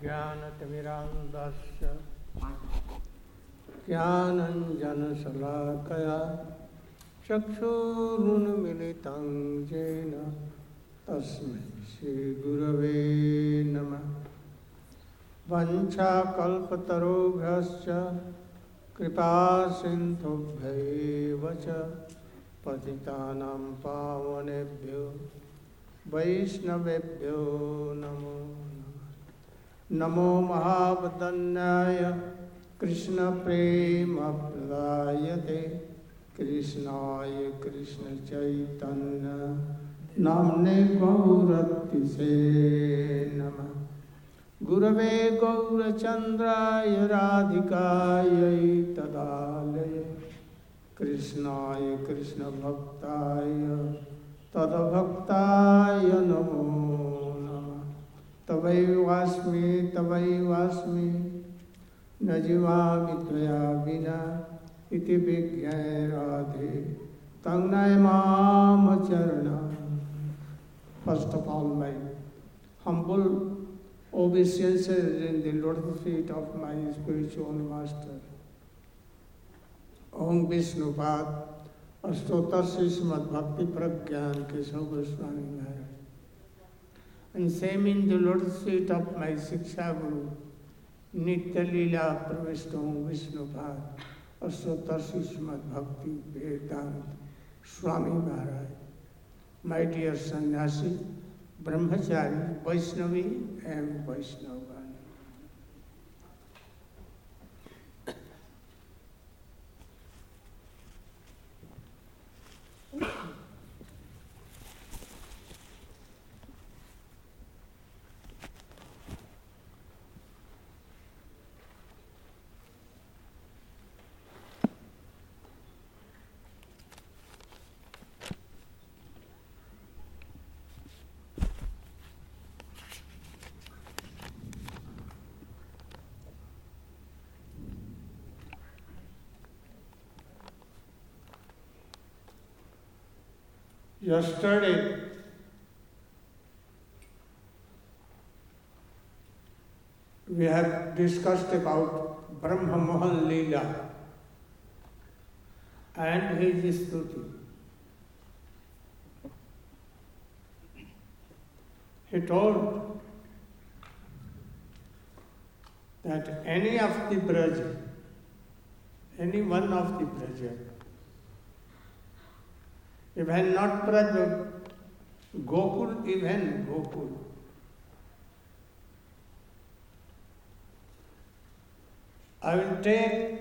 ज्ञानतिमिरान्धस्य ज्ञानञ्जनशलाकया चक्षुरुन्मिलितं येन तस्मै श्रीगुरवे नमः। वञ्चाकल्पतरुभ्यश्च कृपासिन्धुभ्यैव च पतितानां पावनेभ्यो वैष्णवेभ्यो नमो नमः। नमो महावदन्याय कृष्णप्रेमप्रदायते कृष्णाय कृष्णचैतन्य नाम्ने गौरतिसे नमः। गुरवे गौरचन्द्राय राधिकायै तदालये कृष्णाय कृष्णभक्ताय तद्भक्ताय नमो नमः। तवैवास्मि तवैवास्मि न जीवामि त्वया विना इति विज्ञाय राधे तन्नय माम चरणा। First of all, my humble obeisances in the lotus feet of my spiritual master. Om Vishnupad Astotar Srimad Bhakti Pragyan Keshav Goswami Maharaj. And same in the lotus feet of my Siksha Guru, Nitya Leela Pravishta Om Vishnupad Astotar Srimad Bhakti Vedanta Swami Maharaj. My dear sannyasi, brahmachari, Vaishnavi and Vaishnavagani. Yesterday, we have discussed about Brahma Mohan Leela and his stuti. He told that any of the Braja, any one of the Braja, even not Braja, Gokul, even Gokul, I will take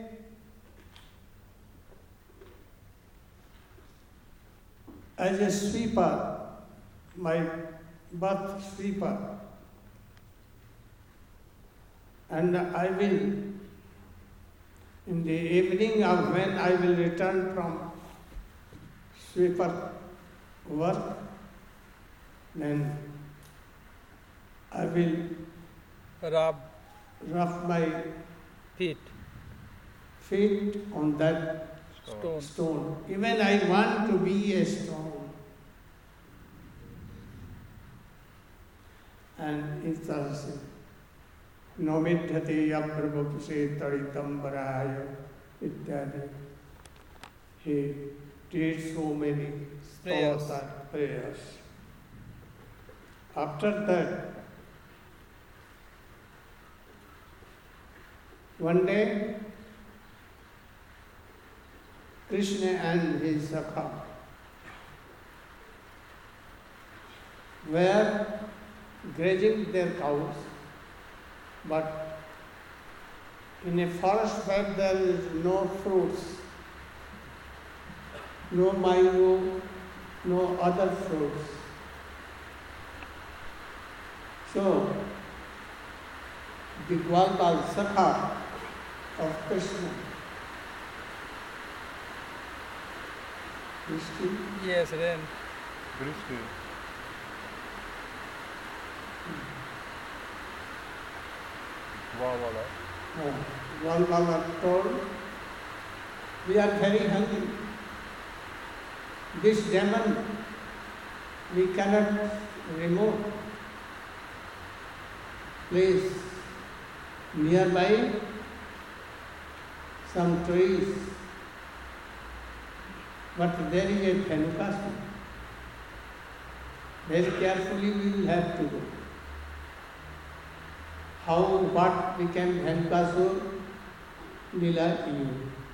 as a sweeper, my birth sweeper, and I will, in the evening of when I will return from sweeper work, then I will rub my feet on that stone. Even I want to be a stone. And it says, Nomidhati yaprabhupse taritambaraya ityadi. He did so many prayers. After that, one day, Krishna and his Sakha were grazing their cows, but in a forest where there is no fruits, no mango, no other fruits. So, the Gwalpal Sakha of Krishna. Krishna? Yes, then. Krishna. Gwalpala told, we are very hungry. This demon we cannot remove. Please Nearby, some trees, but there is a Dhenukasura. Very carefully we will have to go. How, what became Dhenukasura, Lila you.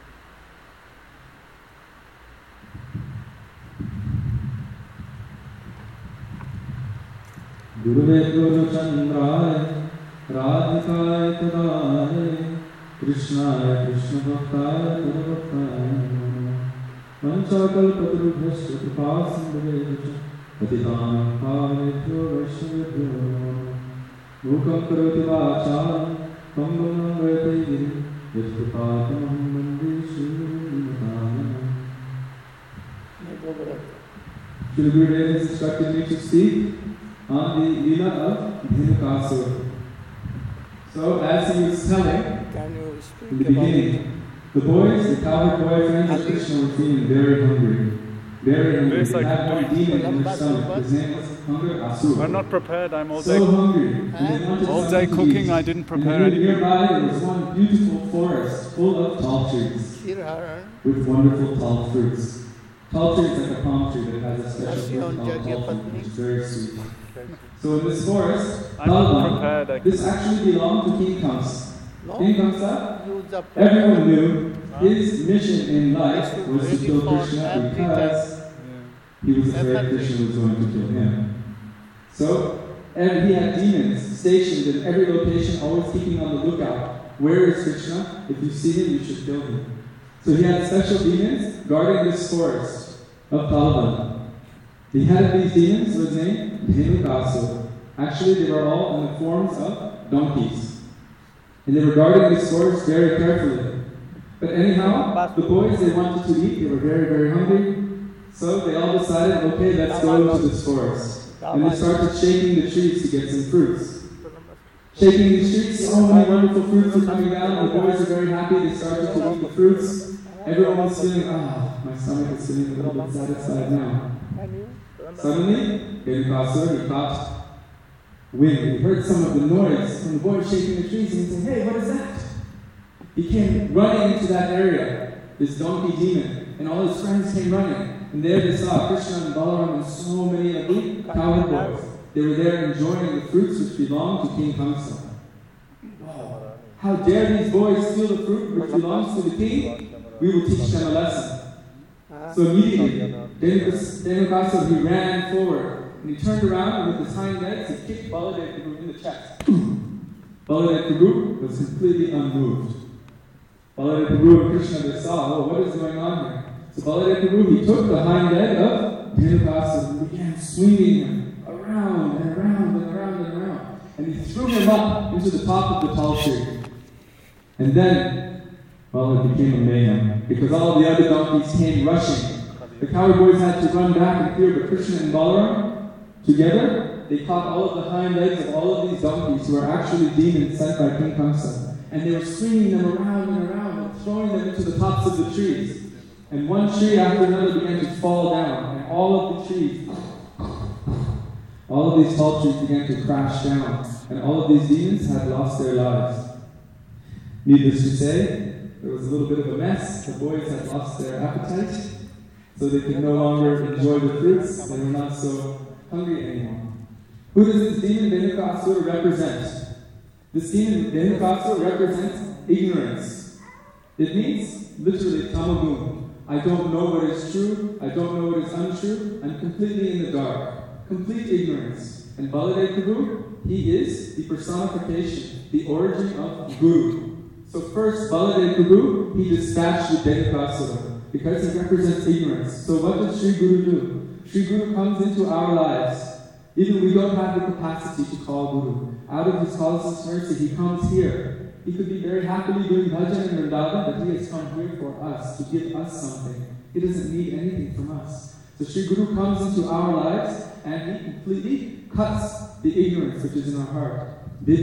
Guruvekuru Chandraya Radhikaya Tadaya Krishnaya Krishna Bhaktaya Tadavaktaya Manchakalpatarubhasya Kripasindhavesha Patitanam Pavanebhyo Vaishnavebhyo Mukam Karoti Vācālam Pangam Vaitayiri Yatkripātamam Vande Śrīmataram. Shri Gurudev has instructed me to speak on the Leela of Dhenukasura. So, as he was telling in the beginning, the boys, the cowherd boyfriends of Krishna were feeling very hungry. Very hungry. They had one demon in their stomach. His name was Hunger Asura. I'm not prepared. I'm all so day hungry. all day cooking. I didn't prepare anything. Nearby there was one beautiful forest full of tall trees with wonderful tall fruits. Tall tree is like a palm tree that has a special fruit called tall fruit, which is very sweet. So in this forest, this actually belonged to King Kamsa. King Kamsa, everyone knew his mission in life was to kill Krishna because he was afraid Krishna was going to kill him. So, and he had demons stationed in every location, always keeping on the lookout. Where is Krishna? If you see him, you should kill him. So he had special demons guarding this forest of Talvan. The head of these demons was named Dhenukasura. Actually, they were all in the forms of donkeys. And they were guarding this forest very carefully. But anyhow, the boys, they wanted to eat. They were very, very hungry. So they all decided, okay, let's go into this forest. And they started shaking the trees to get some fruits. Shaking the trees, so many wonderful fruits were coming down. The boys were very happy. They started to eat the fruits. Everyone was feeling, my stomach is feeling a little bit satisfied now. Suddenly, Dhenukasura, he caught wind. He heard some of the noise from the boys shaking the trees, and he said, hey, what is that? He came running into that area, this donkey demon, and all his friends came running. And there they saw Krishna and Balaram and so many of the cowherd boys. They were there enjoying the fruits which belonged to King Kamsa. Oh, how dare these boys steal the fruit which belongs to the king? We will teach them a lesson. So immediately, Dhenukasura, he ran forward, and he turned around, and with his hind legs, he kicked Baladev Prabhu in the chest. Baladev Prabhu was completely unmoved. Baladev Prabhu and Krishna, they saw, what is going on here? So Baladev Prabhu, he took the hind leg of Dhenukasura and began swinging him around and around and around and around. And he threw him up into the top of the tall tree. And then, it became a mayhem, because all the other donkeys came rushing. The cowherd boys had to run back in fear, but Krishna and Balaram, together, they caught all of the hind legs of all of these donkeys who were actually demons sent by King Kamsa. And they were swinging them around and around and throwing them into the tops of the trees. And one tree after another began to fall down, and all of the trees, all of these tall trees began to crash down, and all of these demons had lost their lives. Needless to say, there was a little bit of a mess. The boys had lost their appetite, so they could no longer enjoy the fruits. They were not so hungry anymore. Who does this demon Dhenukasura represent? This demon Dhenukasura represents ignorance. It means, literally, tamagun. I don't know what is true, I don't know what is untrue, I'm completely in the dark. Complete ignorance. And Baladev Prabhu, he is the personification, the origin of Guru. So first, Baladev Prabhu, he dispatched the Dhenukasura because he represents ignorance. So what does Sri Guru do? Sri Guru comes into our lives. Even we don't have the capacity to call Guru. Out of his causeless mercy, he comes here. He could be very happily doing bhajan in Vrindavan, but he has come here for us, to give us something. He doesn't need anything from us. So Sri Guru comes into our lives, and he completely cuts the ignorance which is in our heart. With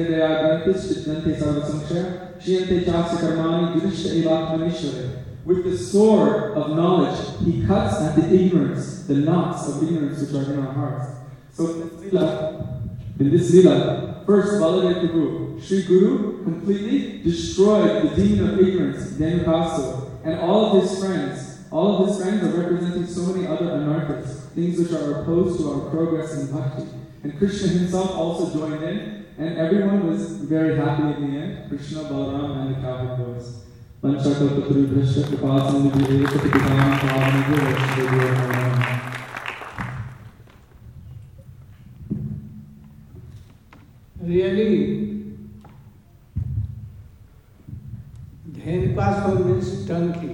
the sword of knowledge, he cuts at the ignorance, the knots of ignorance which are in our hearts. So in this lila, First, Baladev Prabhu, Sri Guru completely destroyed the demon of ignorance, Dhenukasura, and all of his friends. All of his friends are representing so many other anarthas, things which are opposed to our progress in bhakti. And Krishna himself also joined in, and everyone was very happy in the end. Krishna, Balaram, and the cowherd boys. Really, Dhenukasura means donkey.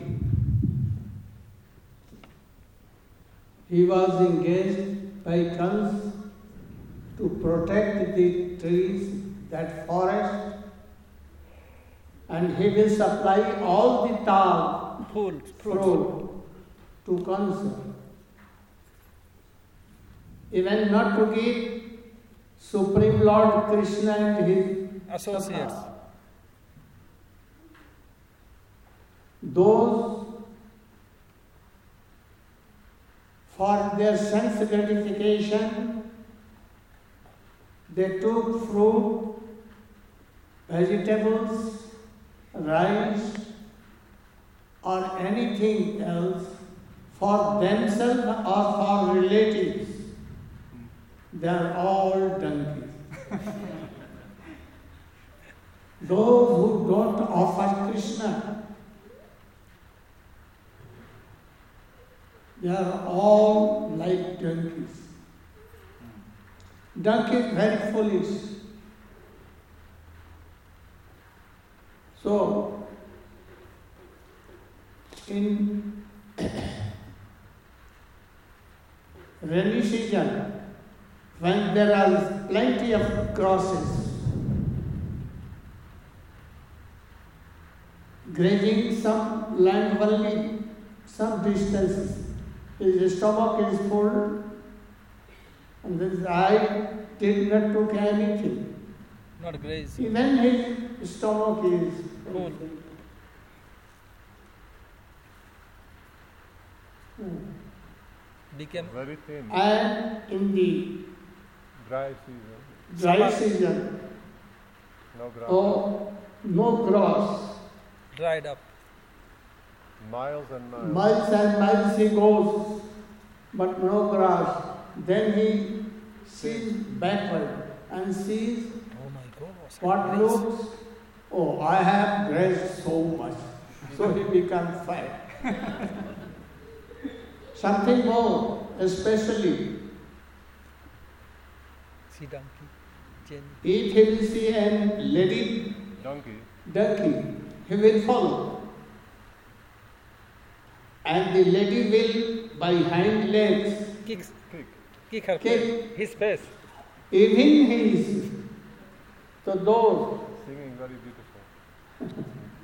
He was engaged by Kans to protect the trees, that forest, and he will supply all the tal, fruit to Kansa. Even not to give Supreme Lord Krishna and his associates. Those for their sense gratification, they took fruit, vegetables, rice, or anything else for themselves or for relatives. They are all donkeys. Those who don't offer Krishna, they are all like donkeys. Donkey is very foolish. So, in rainy season, when there are plenty of grasses, grazing some land only, some distance, his stomach is full, and his eye did not took anything. Not grazing. Even his stomach is full. Became very thin. And in the Dry season. No grass. No grass. dried up. Miles and miles. Miles and miles he goes, but no grass. Then he sees backward and sees Oh my gosh. what looks, oh, I have grazed so much. So he becomes fat. Something more, especially, See donkey, Jenny. if he will see a lady donkey, he will follow. And the lady will, by hind legs, Kick her Kick. face. His face. even he is. So those, Singing very beautiful.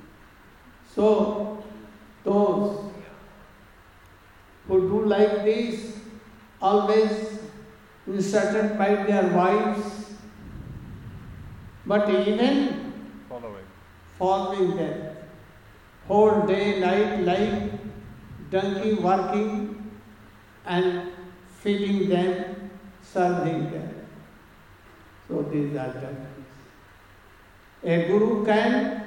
so those who do like this, always insulted by their wives, but even following them, whole day, night, like donkey working and feeding them, serving them. So these are donkeys. A guru can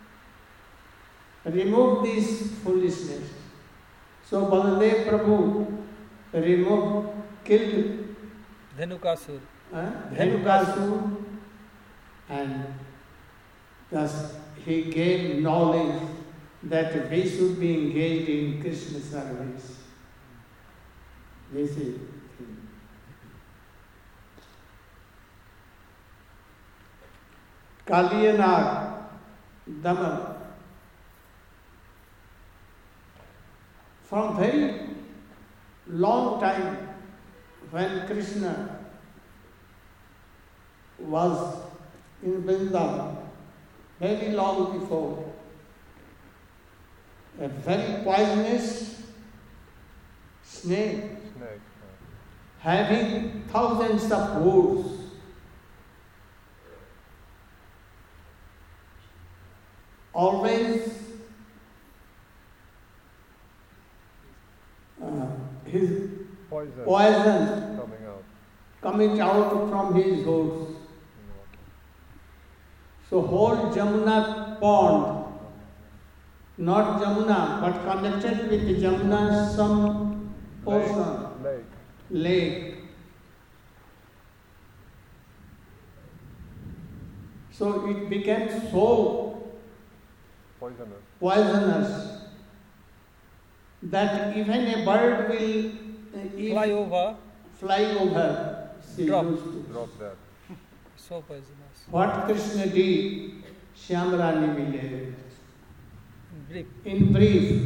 remove this foolishness. So Baladev Prabhu killed Dhenukasura. Dhenukasura, and thus he gave knowledge that we should be engaged in Krishna service. This is Kaliyanag, Daman. From very long time, when Krishna was in Vrindavan, very long before, a very poisonous snake having thousands of wounds always his poison coming out from his holes. the whole Jamuna pond, not Jamuna, but connected with the Jamuna some portion, lake. So it became so poisonous that even a bird will fly over. Drop that. So poisonous. What Krishna did, Shyamrani will do. Brief. In brief,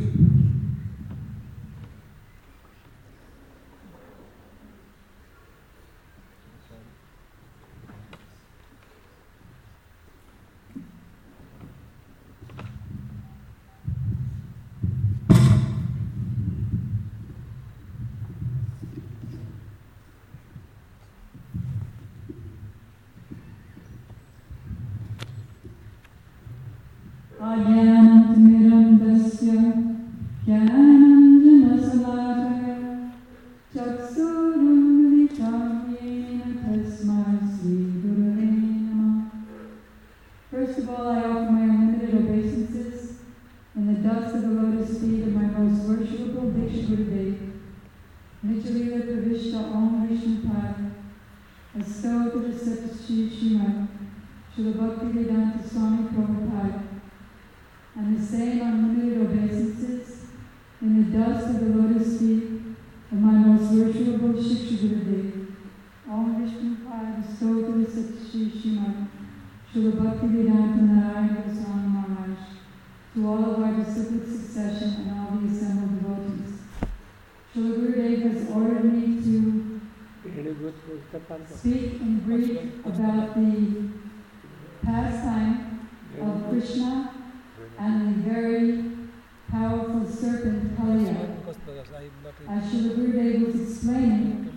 First of all, I offer my unlimited obeisances in the dust of the lotus feet of my most worshipable Diksha Gurudev, Nityalila Pravishta Om Vishnupada, Astotra Satashri Srimad, Srila Bhaktivedanta Swami Prabhupada, and the same unlimited obeisances in the dust of the lotus feet of my most worshipable Shiksha Gurudev, Om Vishnupada, Astotra Satashri Srimad, Srila Bhaktivedanta Narayana Goswami Maharaj, to all of our disciplic succession and all the assembled devotees. Srila Gurudev has ordered me to speak in brief about the pastime of Krishna and the very powerful serpent Kaliya. As Srila Gurudev was explaining,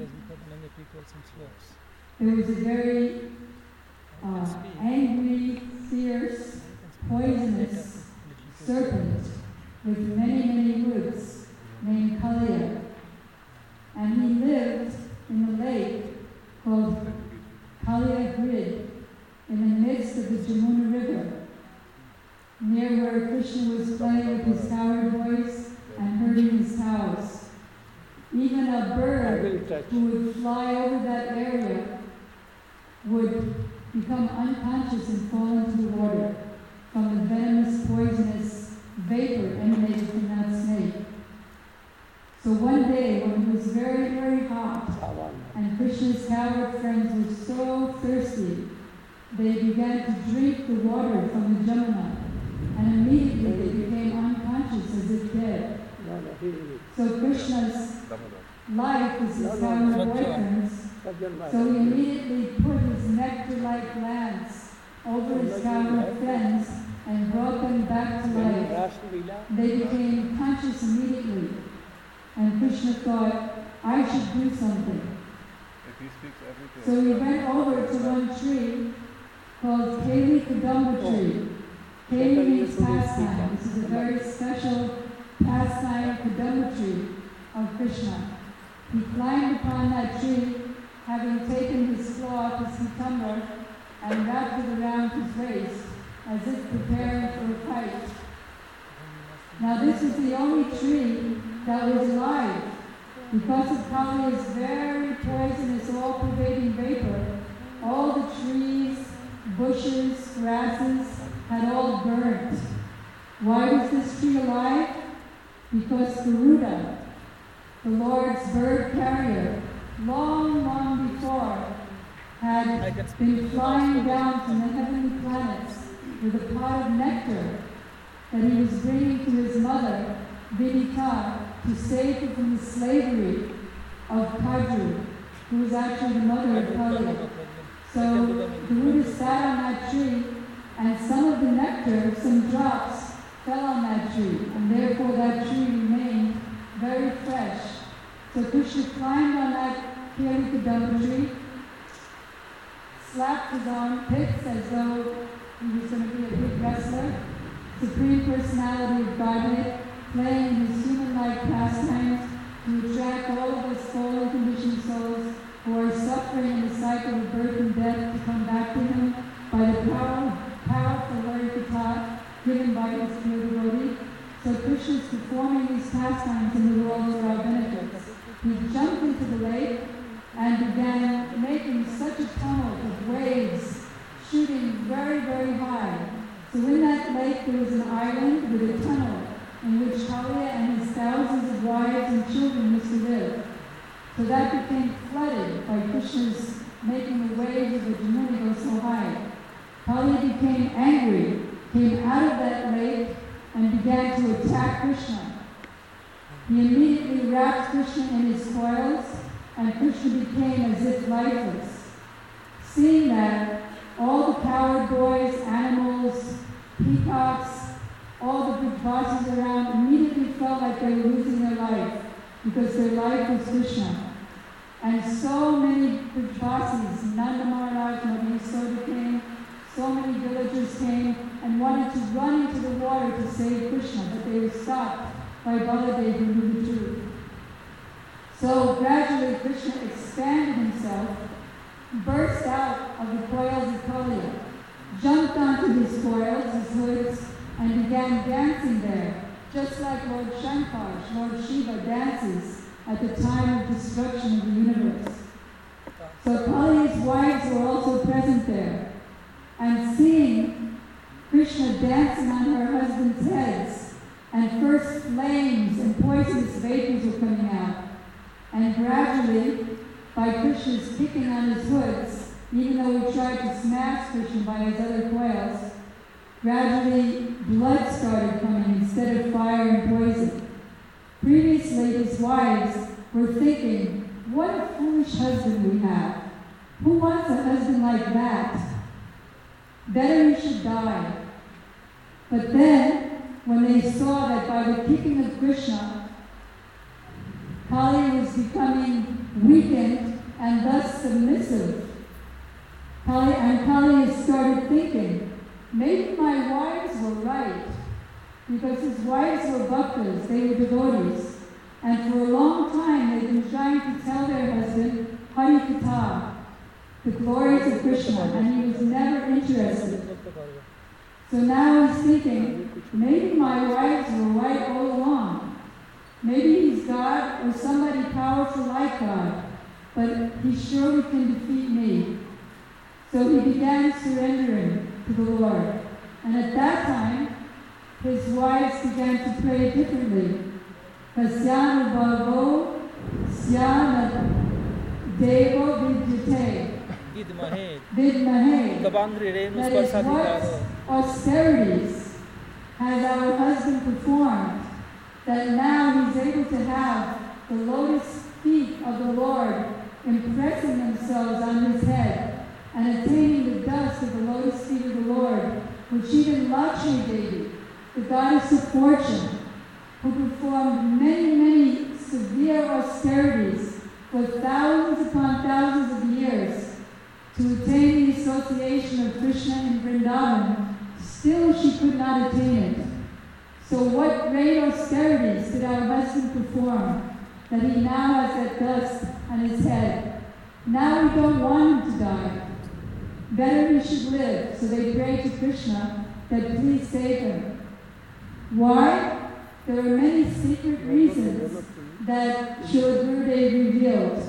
there was a very angry, fierce, poisonous serpent with many, many roots named Kaliya. And he lived in a lake called Kaliya Grid in the midst of the Jamuna River, near where Krishna was playing with his towered voice and herding his cows. Even a bird who would fly over that area would become unconscious and fall into the water from the venomous, poisonous vapor emanated from that snake. So one day, when it was very, very hot, and Krishna's cowherd friends were so thirsty, they began to drink the water from the Jamuna, and immediately they became unconscious as if dead. So Krishna's life was his cowherd boyfriend's, so he immediately put his nectar-like glands over his cowherd friends and brought them back to life. They became conscious immediately. And Krishna thought, I should do something. So he went over to one tree called Kali Kadamba tree. Kali means pastime. This is a very special pastime Kadamba tree of Krishna. He climbed upon that tree, having taken his cloth, his pitambar, and wrapped it around his waist, as if preparing for a fight. Now this was the only tree that was alive. Because of Kaliya's very poisonous, all-pervading vapor, all the trees, bushes, grasses had all burnt. Why was this tree alive? Because Garuda, the Lord's bird carrier, long, long before, had been flying down from the heavenly planets with a pot of nectar that he was bringing to his mother, Vidita, to save her from the slavery of Kaju, who was actually the mother of Kaliya. So Garuda sat on that tree, and some of the nectar, some drops, fell on that tree, and therefore that tree remained very fresh. So Krishna climbed on that Kali Kadamba tree, slapped his armpits as though he was going to be a big wrestler, Supreme Personality of Godhead, playing his human-like pastimes to attract all of us fallen conditioned souls who are suffering in the cycle of birth and death to come back to him by the power pastimes in the world for our benefit. He jumped into the lake and began making such a tumult of waves, shooting very, very high. So in that lake there was an island with a tunnel in which Kaliya and his thousands of wives and children used to live. So that became flooded by Krishna's making the waves of the Jamuna go so high. Kaliya became angry, came out of that lake, and began to attack Krishna. He immediately wrapped Krishna in his coils, and Krishna became as if lifeless. Seeing that, all the coward boys, animals, peacocks, all the Brajvasis around immediately felt like they were losing their life because their life was Krishna. And so many Brajvasis, Nanda Maharaj, Nanda Yasoda came, so many villagers came and wanted to run into the water to save Krishna, but they were stopped by Baladev who knew the truth. So gradually Krishna expanded himself, burst out of the coils of Kaliya, jumped onto his coils, his hoods, and began dancing there, just like Lord Shankar, Lord Shiva dances at the time of destruction of the universe. So Kaliya's wives were also present there, and seeing Krishna dancing on her husband's heads, and first flames and poisonous vapors were coming out, and gradually, by Krishna's kicking on his hoods, even though he tried to smash Krishna by his other coils, gradually blood started coming instead of fire and poison. Previously, his wives were thinking, what a foolish husband we have. Who wants a husband like that? Better he should die. But then, when they saw that by the kicking of Krishna, Kali was becoming weakened and thus submissive, Kali started thinking, maybe my wives were right, because his wives were bhaktas, they were devotees, and for a long time they've been trying to tell their husband Hari Katha, the glories of Krishna, and he was never interested. So now he's thinking, maybe my wives were right all along. Maybe he's God or somebody powerful like God, but he surely can defeat me. So he began surrendering to the Lord. And at that time, his wives began to pray differently. Kasyana Bhavo Syana Devo Vidyate. Vidmahe. That is, what austerities has our husband performed, that now he's able to have the lotus feet of the Lord impressing themselves on his head and attaining the dust of the lotus feet of the Lord, which even Lakshmi Devi, the goddess of fortune, who performed many, many severe austerities for thousands upon thousands of years to attain the association of Krishna in Vrindavan, still she could not attain it. So what great austerities did our husband perform that he now has that dust on his head? Now we don't want him to die. Better he should live. So they pray to Krishna that please save him. Why? There are many secret reasons that Srila Gurudev revealed.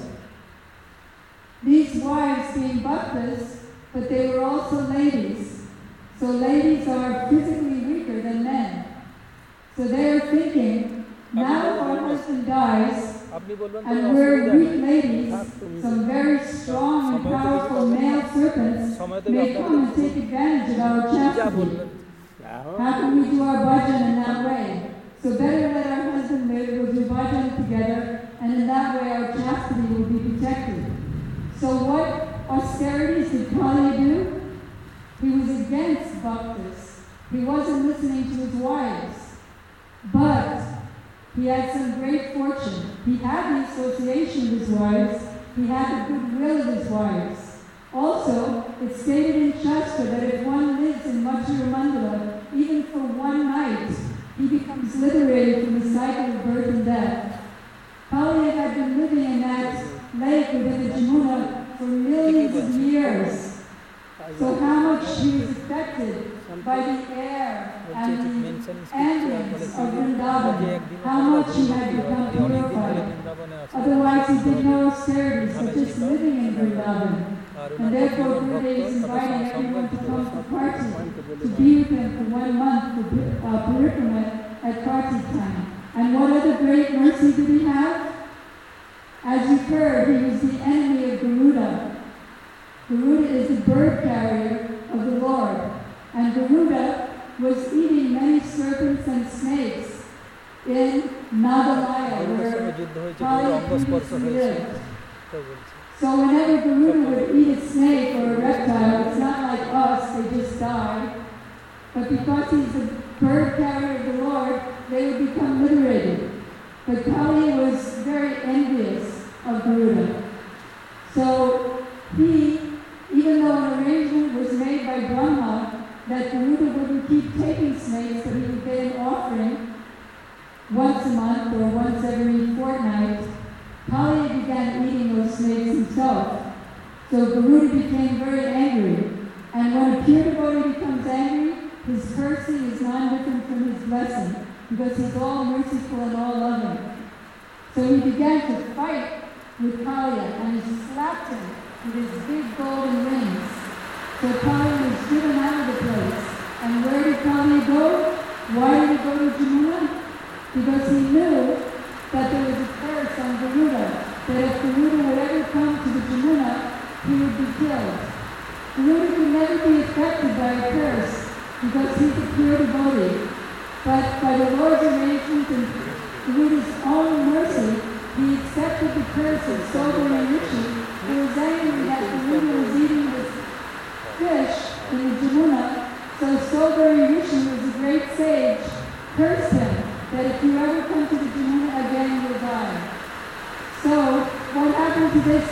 These wives being bhaktas, but they were also ladies. So ladies are physically weaker than men. So they're thinking, now if our husband dies, and we're weak ladies, some very strong and powerful male serpents may come and take advantage of our chastity. How can we do our bhajan in that way? So better let our husband live, we'll do bhajan together, and in that way our chastity will be protected. So what austerities did Kali do? He was against bhaktas. He wasn't listening to his wives. But he had some great fortune. He had the association of his wives. He had the goodwill of his wives. Also, it's stated in Shastra that if one lives in Mathura Mandala, even for one night, he becomes liberated from the cycle of birth and death. Kali had been living in that lake within the Jamuna for millions of years. So how much he was affected by the air and the ambience of Vrindavan, how much he had become purified. Otherwise he did no austerities, but just living in Vrindavan. And therefore Gurudev is inviting everyone to come to Karti, to be with him for 1 month for Parikrama at Karti time. And what other great mercy did he have? As you've heard, he was the enemy of Garuda. Garuda is the bird carrier of the Lord. And Garuda was eating many serpents and snakes in Nagalaya, where Kali previously lived. So whenever Garuda would eat a snake or a reptile, it's not like us, they just die. But because he's the bird carrier of the Lord, they would become liberated. But Kali was very envious of Garuda. So he, even though an arrangement was made by Brahma that Garuda wouldn't keep taking snakes, but he would get an offering once a month or once every fortnight, Kali began eating those snakes himself. So Garuda became very angry. And when a pure devotee becomes angry, his cursing is non-different from his blessing, because he's all merciful and all loving. So he began to fight with Kali, and he slapped him with his big golden rings. So Kali was driven out of the place. And where did Kali go? Why did he go to Jamuna? Because he knew that there was a curse on Garuda, that if Garuda would ever come to the Jamuna, he would be killed. Garuda could never be affected by a curse, because he's a pure devotee. But by the Lord's arrangement and Garuda's own mercy, he accepted the curse of Sober and Rishi, who was angry that Garuda was eating this fish in the Jamuna. So Sober and Rishi, who was a great sage, cursed him that if you ever come to the Jamuna again, you'll die. So what happened to this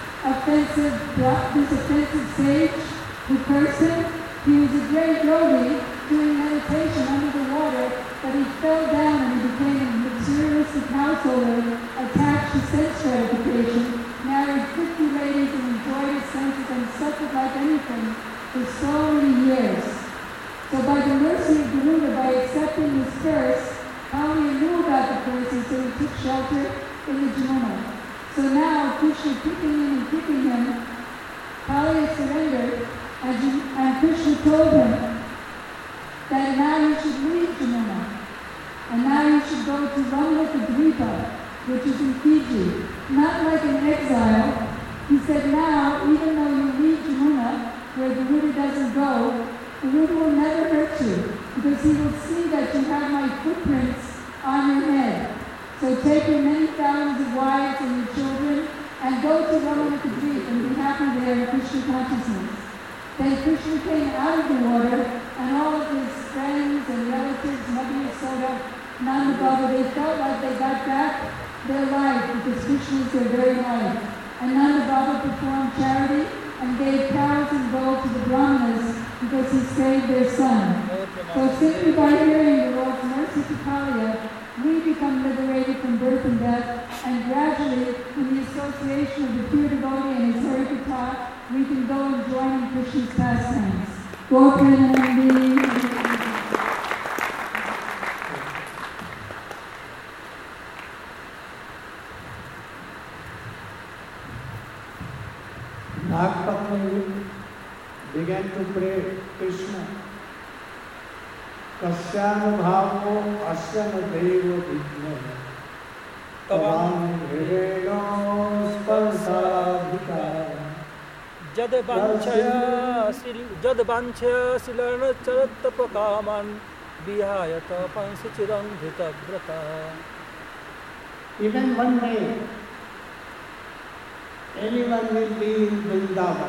offensive sage who cursed him? He was a great yogi doing meditation under the water, but he fell down and he became a materialistic householder attached to sense gratification, married 50 ladies and enjoyed his senses and suffered like anything for so many years. So by the mercy of Garuda, by accepting his curse, Kali knew about the curse, and so he took shelter in the Jamuna. So now, Krishna kicking him, Kali surrendered, and Krishna told him that now you should leave Jamuna, and now you should go to Ramanatadvipa, which is in Fiji, not like an exile. He said now, even though you leave Jamuna, where Garuda doesn't go, Garuda will never hurt you, because he will see that you have my footprints on your head. So take your many thousands of wives and your children, and go to Ramanatadvipa and be happy there in Krishna consciousness. Then Krishna came out of the water, and all of his friends and relatives, Madhya Yasoda, Nanda Baba, they felt like they got back their life, because Krishna is their very life. And Nanda Baba performed charity and gave cows and gold to the Brahmanas, because he saved their son. So simply by hearing the Lord's mercy to Kaliya, we become liberated from birth and death, and gradually, in the association of the pure devotee and his Harikatha, we can go and join in Krishna's pastimes. Gopanandi. Nagpatni began to pray Krishna. Kasyana bhavo asyana devo vidya tavam hrideno sparsadhikara Jad vanchaya silana charatapakaman vihayata pansichirandhita vrata. Even one day, anyone will be in Vrindavan.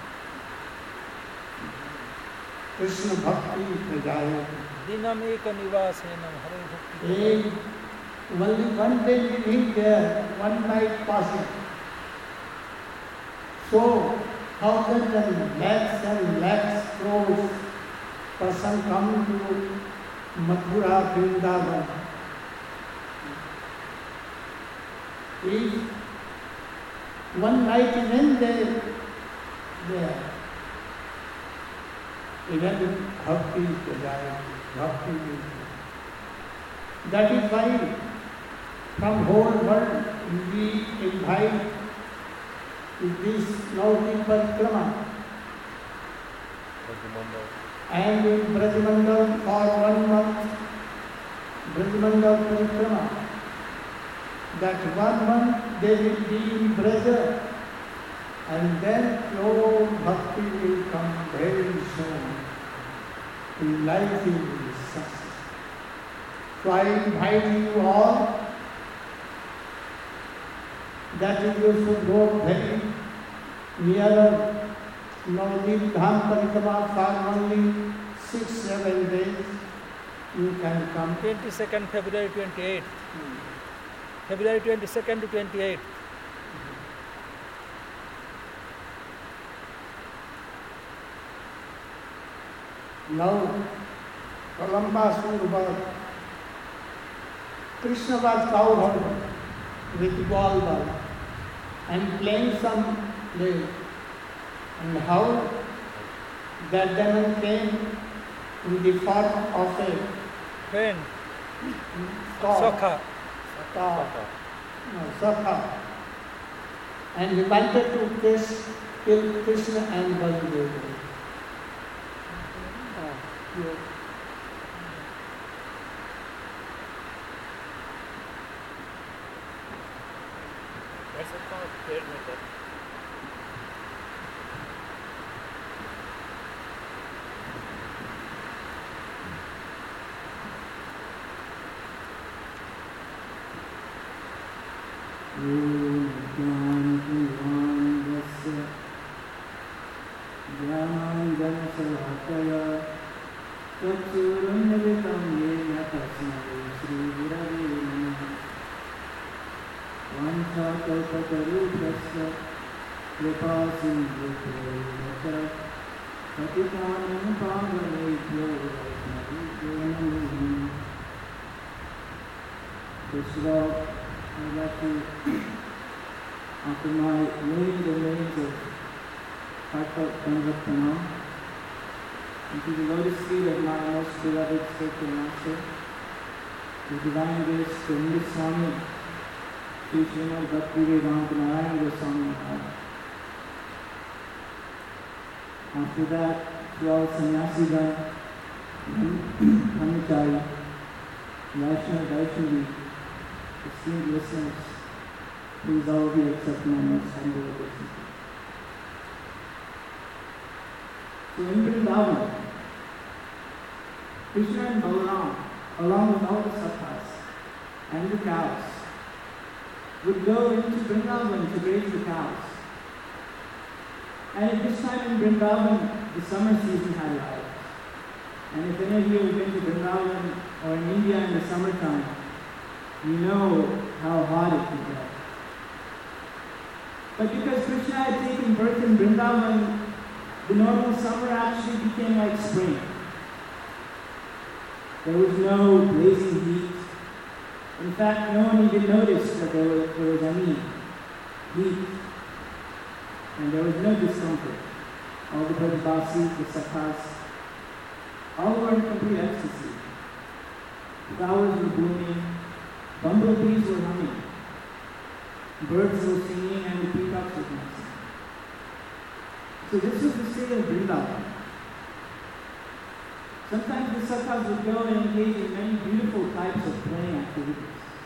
Krishna Bhakti Prajaya. Dinameka nivasenam Hare Bhakti. Only one day living there, one night passing. So, thousands and lakhs crores person come to Mathura, Vrindavan. If one night even there, even bhakti ke jayegi, bhakti will. That is why from whole world we invite this Nauti Parikrama. And in Brajamandal for 1 month, Brajamandal Parikrama, that 1 month they will be in Braja, and then pure bhakti will come very soon. Life is success. So I invite you all that you should go very nearer Navadip Dham Parikrama for only 6-7 days. You can come. 22nd February 28th. February 22nd to 28th. Now, Columbus Urban, Krishna was cowherd with ball and playing some play. And how that demon came in the form of a When? Sakha. Sakha. And he wanted to kill Krishna and Baldev. That's a kind of fair method. First of all, I'd like to offer my millions and millions of heartfelt Dandavat Pranam into the lotus feet of my most beloved spiritual master, the divine grace Govinda Swami, Sri Srimad Bhaktivedanta Narayana Goswami Maharaj. After that, to all sannyasigan, brahmachari, Vaishnava Vaishnavi, esteemed listeners, please all of you accept my most humble obeisance. So in Vrindavan, Krishna and Balaram, along with all the sakhas and the cows, would go into Vrindavan to graze the cows. And at this time in Vrindavan, the summer season had arrived. And if any of you have been to Vrindavan or in India in the summertime, you know how hot it can get. But because Krishna had taken birth in Vrindavan, the normal summer actually became like spring. There was no blazing heat. In fact, no one even noticed that there was any heat. And there was no discomfort. All the Brajavasis, the Sakhas, all were in complete ecstasy. Flowers were blooming, bumblebees were humming, birds were singing, and the peacocks were dancing. So this was the state of Vrindavan. Sometimes the Sakhas would go and engage in many beautiful types of playing activities.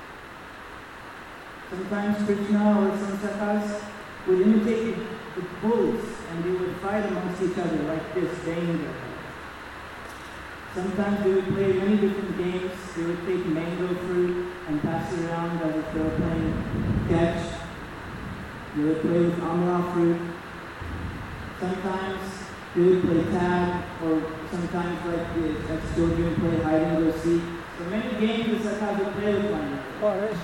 Sometimes Krishna or some Sakhas would imitate the bulls and they would fight amongst each other like this, baying their head. Sometimes they would play many different games. They would take mango fruit and pass it around as if they were playing catch. They would play with amla fruit. Sometimes they would play tag, or sometimes like the ex-children play hide and go seek. So many games the Sakhas would play with one another.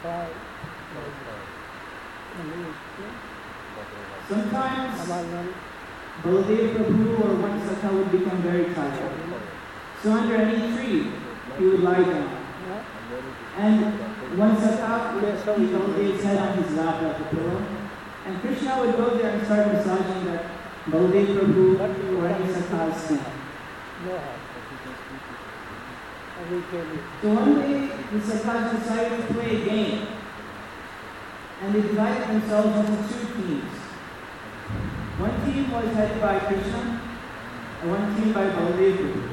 Sometimes Baladev Prabhu or one Sakha would become very tired. So under any tree, he would lie down. And one Sakha would keep Baladev's head on his lap like a pillow. And Krishna would go there and start massaging that Baladev Prabhu or any Sakha's skin. So one day, the Sarkar decided to play a game. And they divided themselves into two teams. One team was headed by Krishna, and one team by Baladev.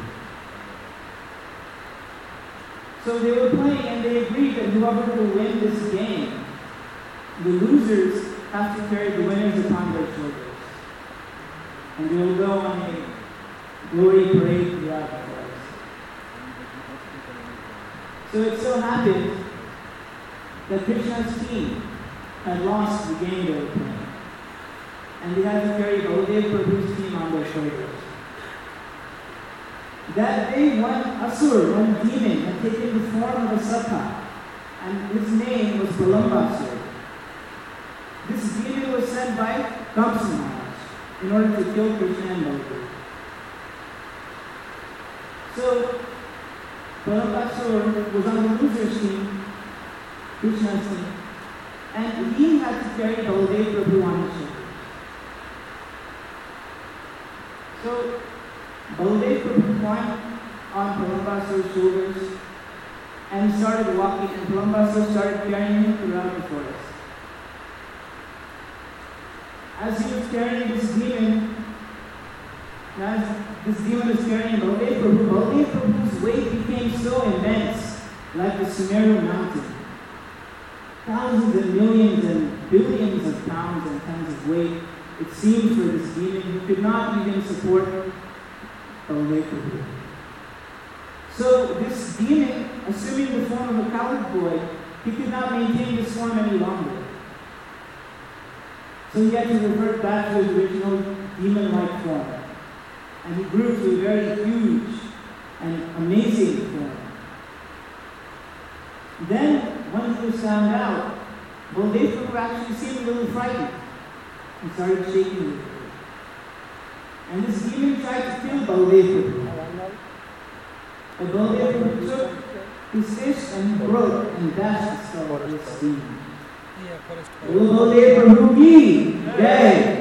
So they were playing and they agreed that whoever will win this game, the losers have to carry the winners upon their shoulders. And they will go on a glory parade throughout the forest. So it so happened that Krishna's team had lost the game they were playing. And they had to carry Baladev Prabhu's team on their shoulders. That day, one asur, one demon, had taken the form of a Sakha, and his name was Pralambasur. This demon was sent by Kamsa Maharaj in order to kill Krishna and Baladev. So, Pralambasur was on the loser's team, Krishna's team, and he had to carry Baladev Prabhu on his shoulders. So, Baladev Prabhu climbed on Pralambasura's shoulders and started walking, and Pralambasura started carrying him throughout the forest. As he was carrying this demon, as this demon was carrying Baladev Prabhu's weight became so immense, like the Sumeru mountain. Thousands and millions and billions of pounds and tons of weight, it seemed, for this demon who could not even support Baladev Prabhu. So this demon, assuming the form of a coward boy, he could not maintain this form any longer. So he had to revert back to his original demon-like form. And he grew to a very huge and amazing form. Then, when he was found out, Baladev Prabhu actually seemed a little frightened. He started shaking a little bit. And this demon tried to kill Baladev Prabhu. But Baladev Prabhu took his fist and he broke and dashed the skull of this demon. Baladev Prabhu ki jai.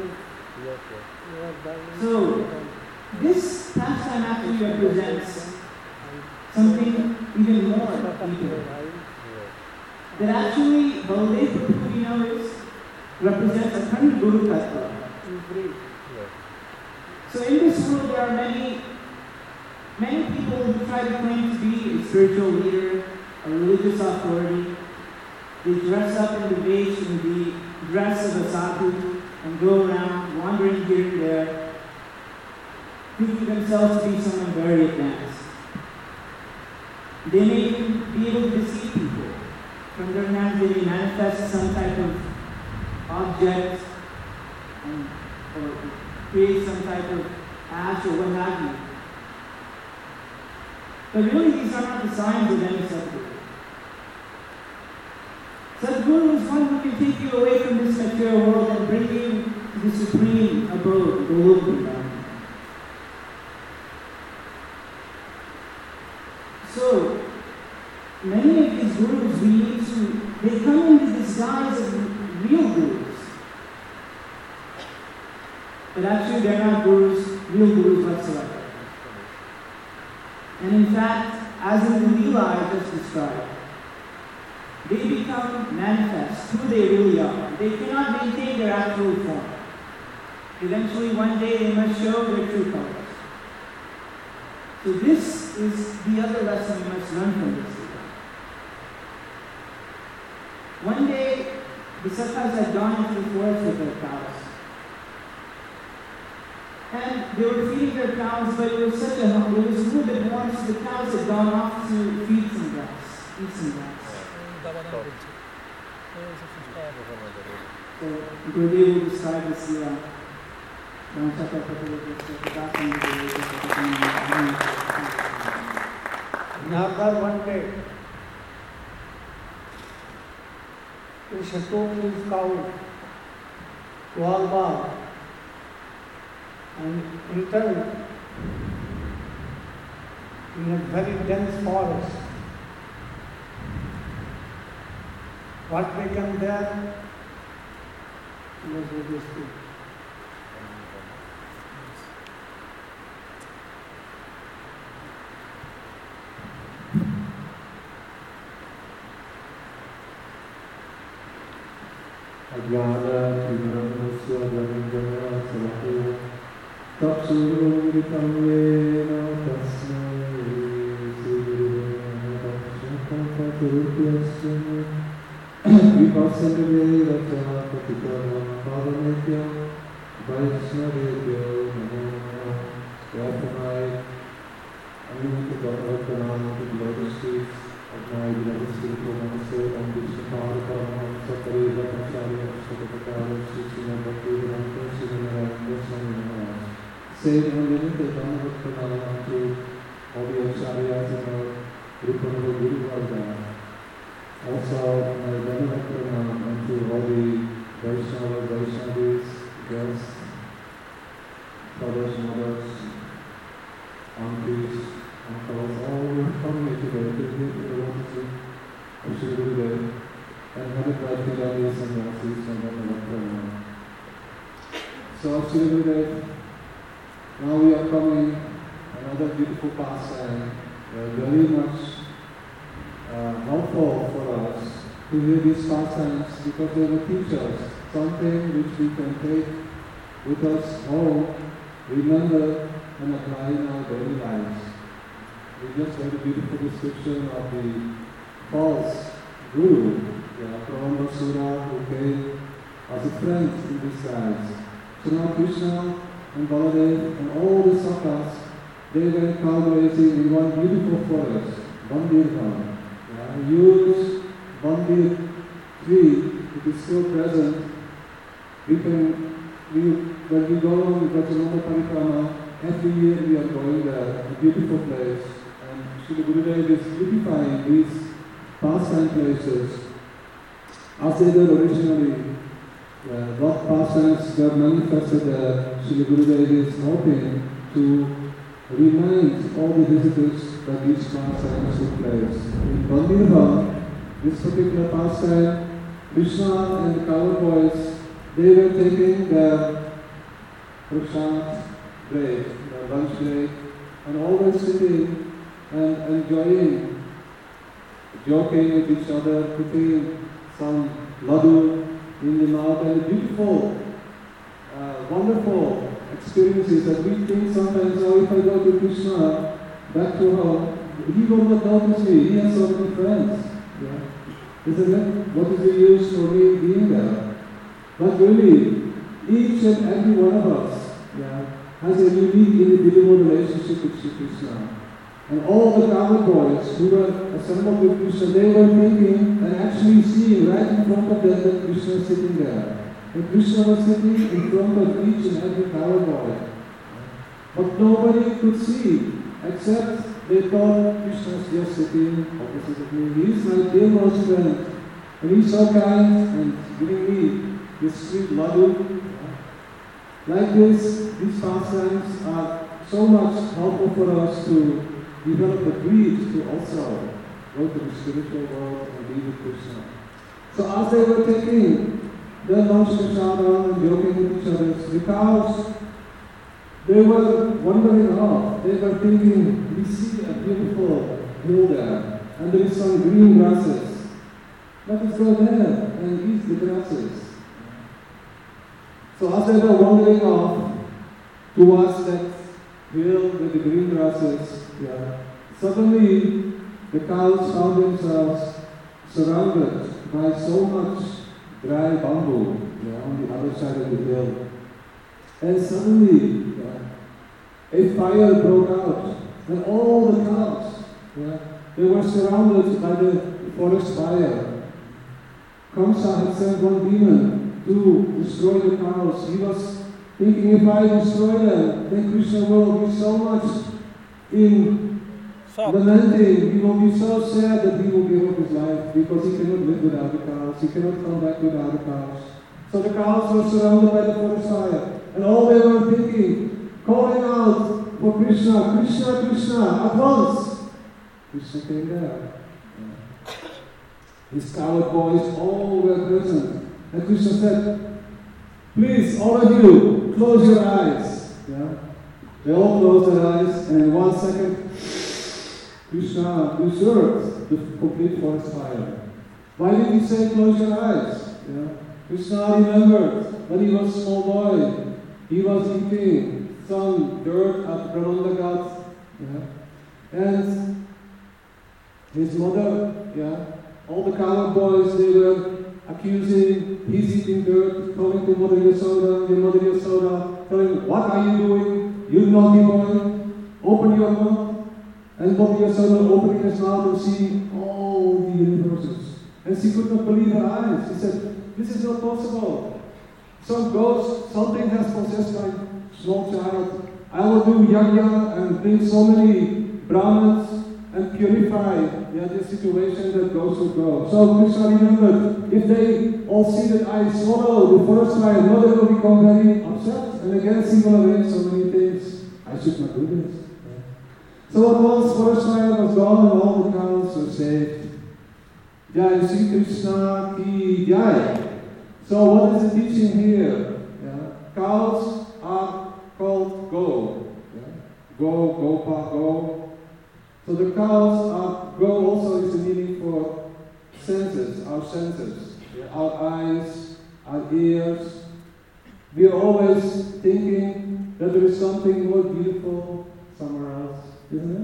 So, this pastime actually represents something even more deeper. That actually Baladev Prabhu, we know, represents a kind of Guru Tattva. So in this world there are many people who try to claim to be a spiritual leader, a religious authority. They dress up in the vesh, in the dress of a sadhu, and go around wandering here and there, thinking themselves to be someone very advanced. They may even be able to deceive people. From their hands they may manifest some type of object or create some type of ash or what have you. But really these are not the signs of any Sadguru. Sadguru is one who can take you away from this material world and bring you to the supreme abode, the Lord Vrindavan. So, many of these gurus they come in the disguise of real gurus. But actually they're not gurus, real gurus whatsoever. And in fact, as in the Leela I just described, they become manifest, who they really are. They cannot maintain their actual form. Eventually, one day, they must show their true colors. So this is the other lesson we must learn from this. One day, the Sakhas had gone into the forest with their cows. And they were feeding their cows, but it was a little bit warm, so the cows had gone off to feed some grass, eat some grass. So Gurudev will describe this here. Another one day, Krishna took his cow to Albar and entered in a very dense forest. What became there was very still. Save unlimited Dhamma Pranam to all the acharyas and our Rupanava Guru Varga. Also, my Dhamma Pranam and to all the Vaishnava, Vaishnavis, guests, brothers, mothers, aunties, uncles, all who are coming today to hear the lotus of Sri Gurudev and have a bright Gandhi Sannyasis and Dhamma Pranam. So, Sri Gurudev, now we are coming another beautiful pastime, very much helpful for us to hear these pastimes because they will teach us something which we can take with us home, remember and apply in our daily lives. We just heard a beautiful description of the false guru, Prabhupada, who came as a friend in disguise. So now Krishna and Baladev and all the Sakhas, they went cow grazing in one beautiful forest, Bandirvan. A huge Bandir tree, it is still present. When we go on Vrajamanda Parikrama, every year we are going there, a beautiful place. And Srila Gurudev is beautifying these pastime places as they were originally. What pastimes were manifested there, Srila Gurudev is hoping to remind all the visitors that these pastimes took place. In Bandirvan, this particular pastime, Krishna and the cowboys, they were taking their prasad break, their lunch break, and always sitting and enjoying, joking with each other, putting some laddu in the mouth, and beautiful, wonderful experiences that we think sometimes, oh, if I go to Krishna, back to home, he will not notice me, he has so many friends. Yeah. Isn't it? What is the use for me being there? But really, each and every one of us has a unique individual relationship with Sri Krishna. And all the cowboys who were assembled with Krishna, they were thinking and actually seeing right in front of them that Krishna was sitting there. And Krishna was sitting in front of each and every cowboy. But nobody could see, except they thought Krishna was just sitting opposite of me. He is my dearest friend. And he's so kind and giving me this sweet laddu. Like this, these pastimes are so much helpful for us to develop the greed to also go to the spiritual world and be with Krishna. So as they were taking their lunch prasadam and joking with each other, the cows, they were wandering off. They were thinking, we see a beautiful hill there, and there is some green grasses. Let us go there and eat the grasses. So as they were wandering off towards that hill with the green grasses, suddenly the cows found themselves surrounded by so much dry bamboo on the other side of the hill. And suddenly a fire broke out, and all the cows, they were surrounded by the forest fire. Kamsa had sent one demon to destroy the cows. He was thinking, if I destroy them, then Krishna will be so much in lamenting. He will be so sad that he will give up his life because he cannot live without the cows. He cannot come back without the cows. So the cows were surrounded by the forest fire, and all they were thinking, calling out for Krishna, Krishna, Krishna, at once. Krishna came there. His coward boys all were present. And Krishna said, please, all of you, close your eyes. They all closed their eyes, and in 1 second, Krishna usurped the complete forest fire. Why did he say close your eyes? Krishna remembered when he was a small boy, he was eating some dirt at Brahmanda Ghat, and his mother, all the cowboys, they were accusing, he's eating dirt, coming to Mother Yasoda, telling, what are you doing? You naughty boy, open your mouth. And Mother Yasoda opening his mouth and seeing all the universes. And she could not believe her eyes. She said, this is not possible. Some ghost, something has possessed my small child. I will do yajna and bring so many Brahmins and purify the situation that ghosts will go. So Krishna remembered, if they all see that I swallow the forest fire, mother will become very upset. And again she will arrange so many things. I should not do this. So at once forest fire was gone and all the cows were saved. Jai Sri Krishna ki Jai. So what is the teaching here? Cows are called go. Go, gopa, go. So the cows are, go also is the meaning for senses, our senses. Our eyes, our ears. We are always thinking that there is something more beautiful somewhere else, isn't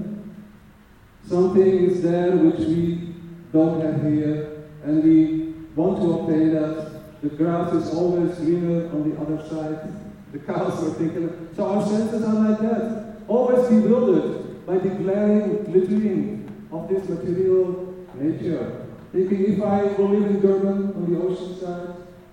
it? Something is there which we don't have here, and we want to obtain that. The grass is always greener on the other side. The cows are thinking, so our senses are like that, always bewildered by the glaring, glittering of this material nature. Thinking, if I will live in Durban on the ocean side,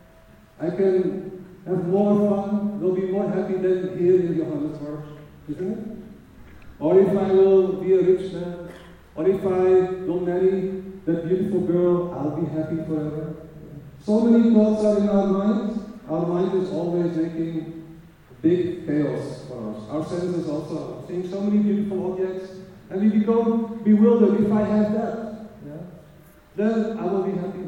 I can have more fun, will be more happy than here in Johannesburg, isn't it? Or if I will be a rich man, or if I will marry that beautiful girl, I'll be happy forever. So many thoughts are in our mind. Our mind is always making big chaos for us. Our senses also, seeing so many beautiful objects, and we become bewildered. If I have that, then I will be happy.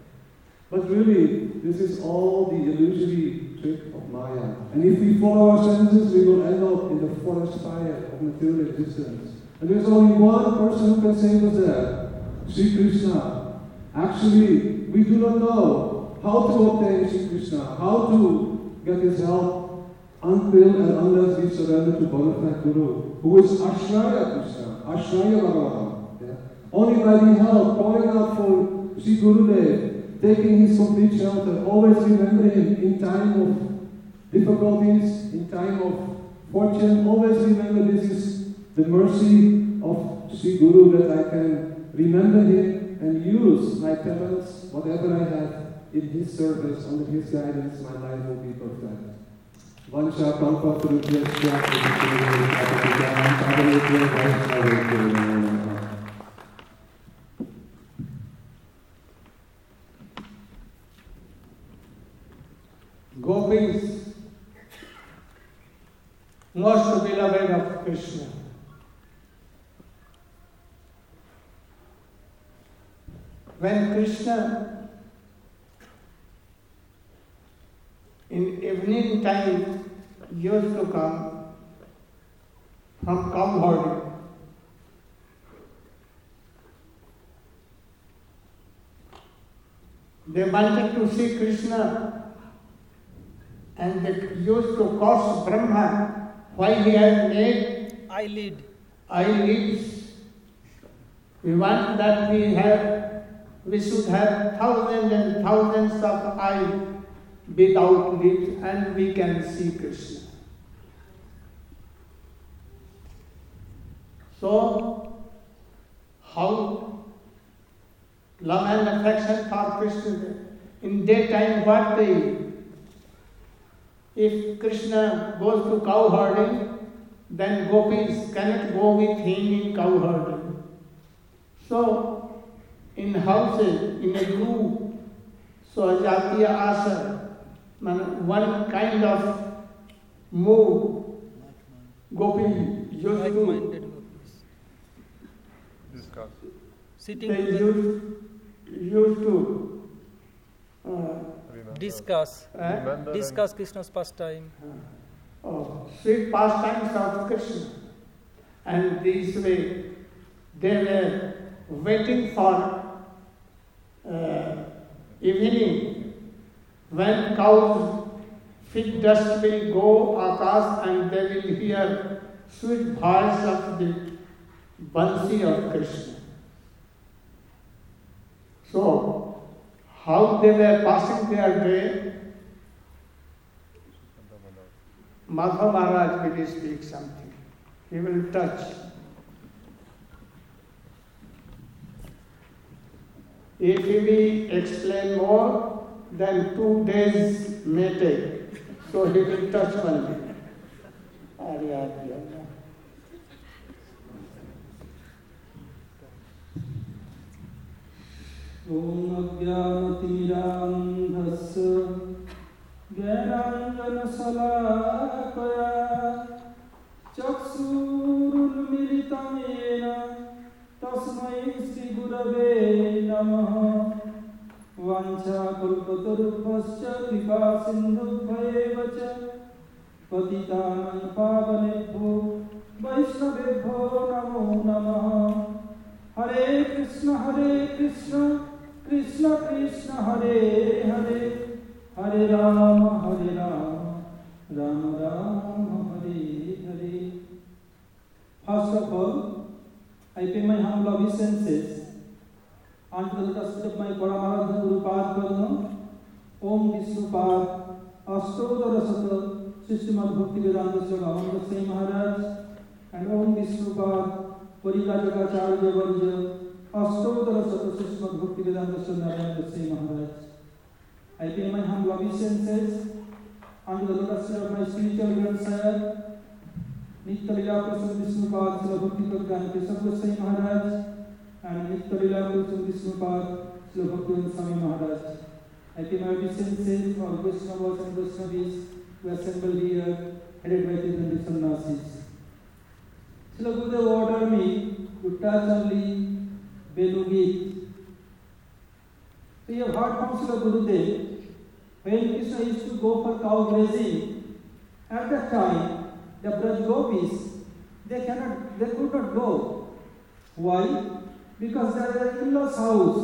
But really, this is all the illusory trick of Maya. And if we follow our senses, we will end up in the forest fire of material existence. And there's only one person who can save us there, Sri Krishna. Actually, we do not know how to obtain Sri Krishna, how to get his help until and unless we surrender to Bonafide Guru, who is Ashraya Krishna, Ashraya Bhagavan. Only by the help, calling out for Sri Gurudev, taking his complete shelter, always remember him in time of difficulties, in time of fortune, always remember this is the mercy of Sri Guru that I can remember him and use my talents, whatever I have, in his service, under his guidance, my life will be perfect. Vansha Kalpa Purushyasya Gopis, most beloved of Krishna. When Krishna in evening time used to come from cowherding, they wanted to see Krishna and they used to curse Brahma why he had made eyelids. We want that we should have thousands and thousands of eyes without lids and we can see Krishna. So, how love and affection for Krishna? In daytime, what they eat? If Krishna goes to cow herding, then gopis cannot go with him in cow herding. So, in houses, in a group, so Jatiya Asa, one kind of move, gopi used to discuss. They used to discuss Krishna's pastime. Sweet pastimes of Krishna. And this way, they were waiting for evening When cows feed dust will go akash and they will hear sweet voice of the Bansi of Krishna. So, how they were passing their day, Madhava Maharaj will speak something. He will touch. If he will explain more, then 2 days may take. So he will touch one day. Om Ajnanatirandhasya Jnananjanasalakaya Chaksurunmilitam yena Tasmai Sri Gurave Namaha Vancha Kalpatarubhasya Kripa Sindhubhayeva cha Patitanam Pavanebho Vaishnavebho Namo Namaha Hare Krishna Krishna Krishna Hare Hare Hare Rama Rama Rama Hare Hare. First of all, I pay my humble obeisances unto the trust of my Paramaradha Guru Padma, Om Vishnupada, Astodara Sata, Srimad Bhaktivedanta Swami Sai Maharaj, and Om Vishnupada, Parivajagacharya Varja, Astodara Sata, Srimad Bhaktivedanta Swami Sai Maharaj. I pay my humble obeisances unto the lotus feet of my spiritual grandsire, Nitya-lila Prasad Vishnupad, Srila Bhakti-Pragyan Keshav Goswami Maharaj, and Nitya-lila Prasad Vishnupad, Srila Bhakti Swami Maharaj. I pay my obeisances for Vaishnavas and Vaishnavis who assembled here, headed by the sannyasis. Srila Gurudev ordered me to touch only Venu-geet. So you have heard from Srila Gurudev, when Krishna used to go for cow grazing, at that time, the Braj Gopis, they could not go. Why? Because they are in in-laws' house.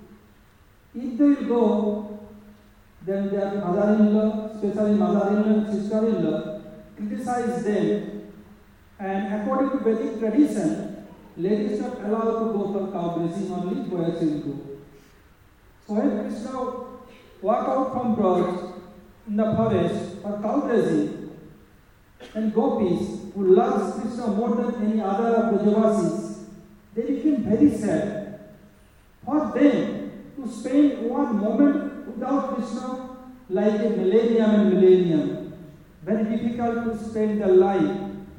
If they will go, then their mother-in-law, especially mother-in-law and sister-in-law, criticize them. And according to Vedic tradition, ladies are not allowed to go for cow grazing, only boys will go. So when Krishna walked out from Braj in the forest for cow grazing, and gopis, who loves Krishna more than any other of the Brajavasis, they became very sad. For them to spend one moment without Krishna, like a millennium, very difficult to spend their life.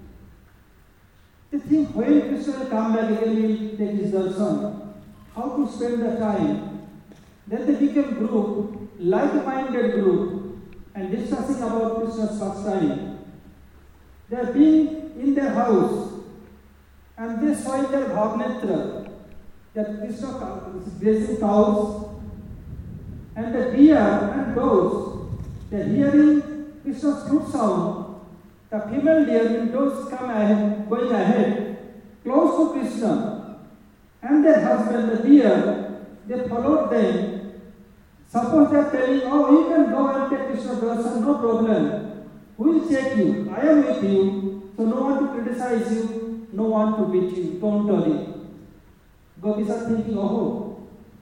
They think when Krishna will come back again, he will take his darshan. How to spend the time? Then they became group, like-minded group, and discussing about Krishna's pastime. They have been in their house and they saw in their bhavnetra that Krishna is grazing cows and the deer and does, they are hearing Krishna's flute sound. The female deer and does come ahead, going ahead, close to Krishna, and their husband, the deer, they followed them. Suppose they are telling, oh, you can go and take Krishna darshan, no problem. Who will check you? I am with you. So no one to criticize you, no one to beat you. Don't worry. Gopis are thinking, oh,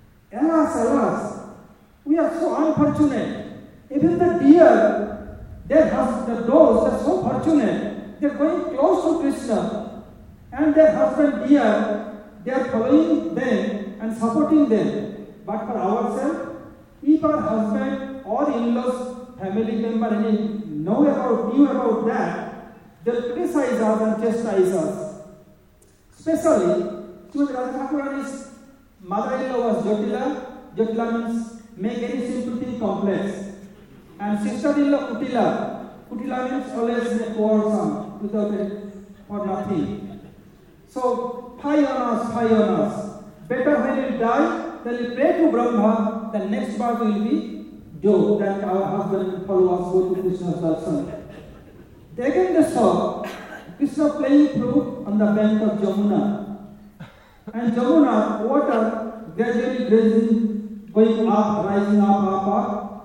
alas, we are so unfortunate. Even the deer, the does, they are so fortunate. They are going close to Krishna. And their husband deer, they are following them and supporting them. But for ourselves, if our husband or in-laws, family member, knew about that, they'll criticize us and chastise us. Especially, Srimati Radha Thakurani's mother-in-law was Jotila. Jotila means make any simple thing complex. And sister-in-law Kutila. Kutila means always make quarrelsome without it for nothing. So, high on us. Better when you die, then you pray to Brahma, the next part will be Joe, that our husband will follow us go to Krishna's darshan. Again they saw Krishna playing flute on the bank of Jamuna. And Jamuna, water gradually going up, rising up.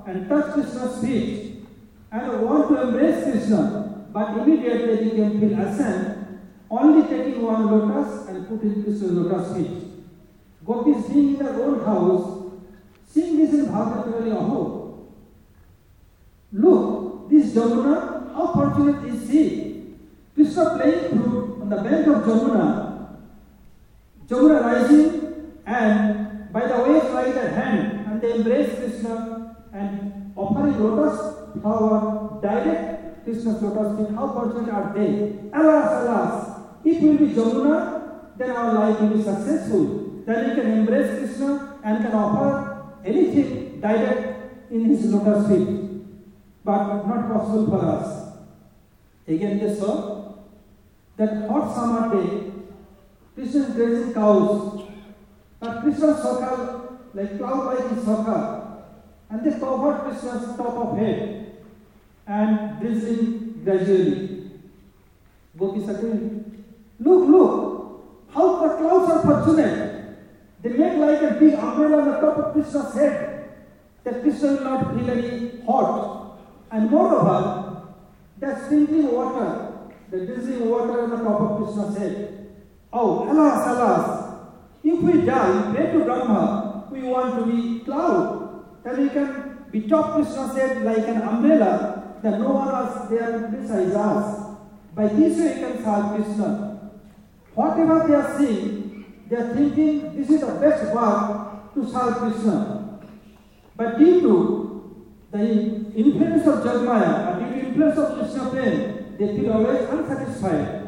and touch Krishna's feet and want to embrace Krishna, but immediately they can feel ashamed, only taking one lotus and putting Krishna's lotus feet. Gopis being in their own house, seeing this in Bhagavad Gita, oh, look, this Jamuna, how fortunate is she? Krishna playing flute on the bank of Jamuna, Jamuna rising, and by the waves like their hand, and they embrace Krishna and offering lotus flower direct Krishna's lotus feet. How fortunate are they? Alas, alas, if we will be Jamuna, then our life will be successful. Then we can embrace Krishna and can offer anything direct in his lotus feet. But not possible for us. Again they saw that hot summer day, Krishna is grazing cows, but Krishna's sokha, like cloud like his sokha, and they covered Krishna's top of head and drizzling gradually. Gopis are doing, look, how the clouds are fortunate. They make like a big umbrella on the top of Krishna's head, that Krishna will not feel any hot. And moreover, that sprinkling water, the drizzling water on the top of Krishna's head. Oh, alas, alas, if we die, pray to Brahma, we want to be cloud, then we can be top Krishna's head like an umbrella, that no one else there to criticize us. By this way, we can serve Krishna. Whatever they are seeing, they are thinking this is the best work to serve Krishna. But due to the influence of Jagmaya, or due to influence of Krishna prem, they feel always unsatisfied.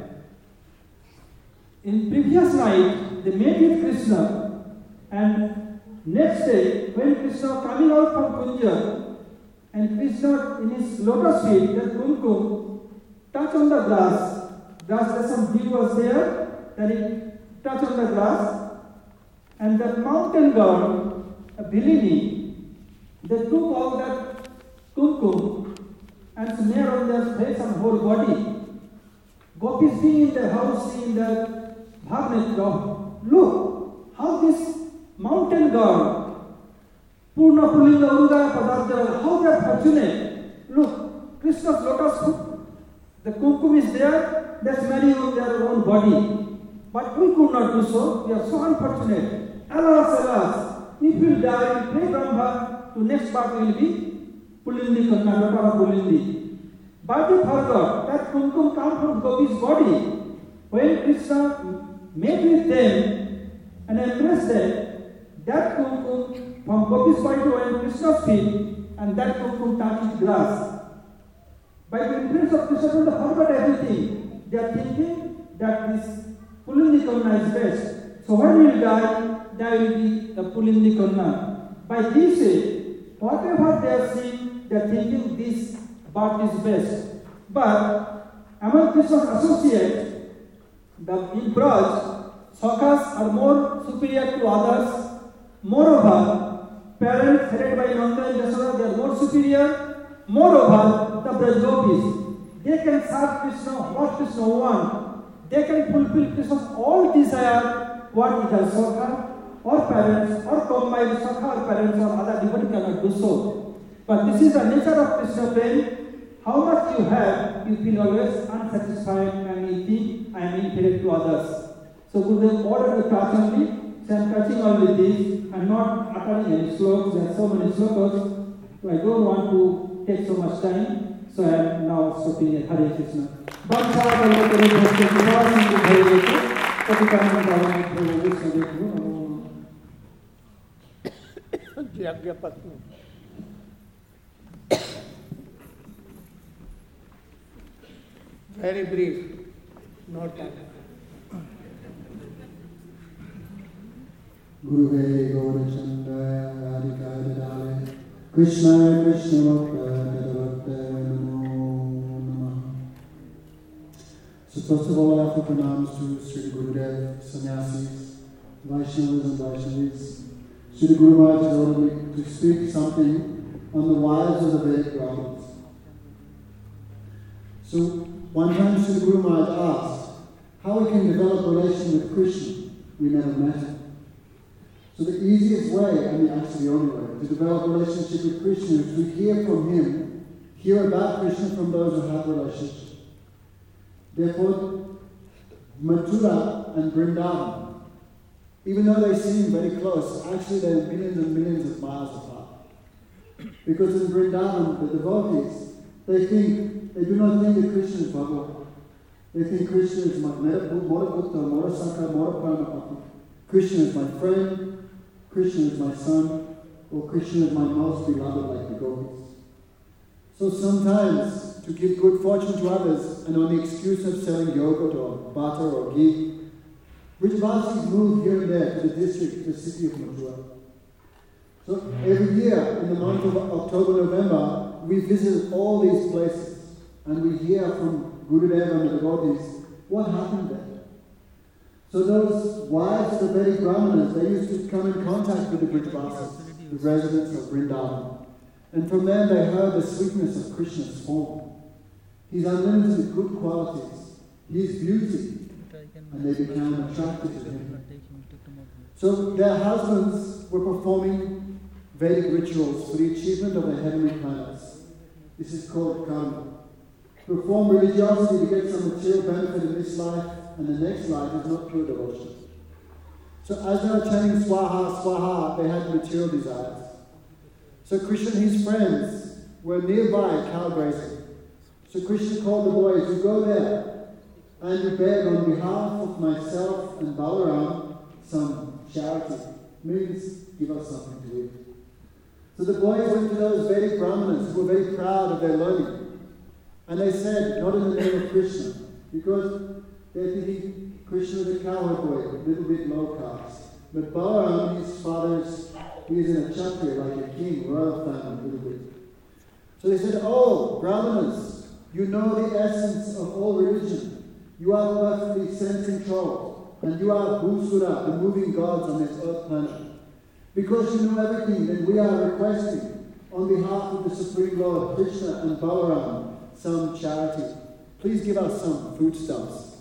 In previous night, they met with Krishna, and next day, when Krishna coming out from Kunja, and Krishna in his lotus feet, that kumkum, touch on the grass, there's some dew was there, then it touch on the grass, and that mountain god, Bhilini, they took all that kumkum and smear on their face and whole body. Gopis being in their house, seeing their Bhagavad, look how this mountain god, Purna Pulinga Urudara Padarjara, how they are fortunate. Look, Krishna's lotus foot, the kumkum is there, that's smearing on their own body. But we could not do so, we are so unfortunate. Alas, alas, if we die, pray Brahma, to next part will be Pulindi Kanna, daughter of Pulindi. But they forgot that kumkum comes from Gopi's body. When Krishna met with them and embraced them, that kumkum from Gopi's body went Krishna's feet, and that kumkum touched grass. By the influence of Krishna, they forgot everything. They are thinking that this Pulindi Kanna is best. So when we die, there will be the Pulindi Kanna. By this way, whatever they are seeing, they are thinking this birth is best. But among Krishna's associates, in Braj, Sakhas are more superior to others. Moreover, parents headed by Nanda and Yashoda, they are more superior. Moreover, the Braj Gopis, they can serve Krishna what Krishna wants. They can fulfill Krishna's all desire, what either Sakha or parents or combined Sakha or parents or other devotees cannot do so. But this is the nature of Krishna prem. How much you have, you feel always unsatisfied and you think I am inferior to others. So Gurudev ordered to touch only, so I am touching only this and not uttering any slokas. There are so many slokas, so I don't want to take so much time, so I am now stopping at Hare Krishna. Very brief, no time. Guruve Gaurachandra Radhika Dadale Krishna Krishna Bhakta Namo Namah. So first of all, I offer pranams to Sri Gurudev, Sannyasis, Vaishnavas and Vaishnavis. Sri Guru Maharaj has ordered me to speak something on the wives of the Vedic Brahmins. So one time Sri Guru Maharaj asked how we can develop a relation with Krishna. We never met him. So the easiest way, and actually the only way, to develop a relationship with Krishna is to hear from him, hear about Krishna from those who have a relationship. Therefore, Mathura and Vrindavan, even though they seem very close, actually they're millions and millions of miles apart. Because in Vrindavan, the devotees, they do not think that Krishna is Bhagavan. They think Krishna is Mora Gupta, Mora Saka, Mora Pranapati. Krishna is my friend, Krishna is my son, or Krishna is my most beloved, like the gopis. So sometimes, to give good fortune to others, and on the excuse of selling yogurt or butter or ghee, Vrijavasis move here and there to the district, the city of Mathura. So every year, in the month of October, November, we visit all these places, and we hear from Gurudev and the devotees what happened there. So those wives of the Vedic Brahmanas, they used to come in contact with the Vrijavasis, the residents of Vrindavan. And from them they heard the sweetness of Krishna's form, his unlimited good qualities, his beauty, and they became attracted to him. So their husbands were performing Vedic rituals for the achievement of the heavenly planets. This is called karma. Perform religiosity to get some material benefit in this life, and the next life is not pure devotion. So as they were chanting Swaha, Swaha, they had material desires. So Krishna and his friends were nearby cow grazing. So Krishna called the boys, you go there, and you beg on behalf of myself and Balaram some charity. Means give us something to eat. So the boys went to those Vedic Brahmanas who were very proud of their learning. And they said, not in the name of Krishna, because they're thinking Krishna is a cowherd boy, a little bit low caste. But Balaram, his father's, he is in a Kshatriya, like a king, royal family, a little bit. So they said, oh, Brahmanas, you know the essence of all religion. You are perfectly sense-controlled, and you are Bhusura, the moving gods on this earth planet. Because you know everything, then we are requesting, on behalf of the Supreme Lord, Krishna and Balaram, some charity. Please give us some foodstuffs.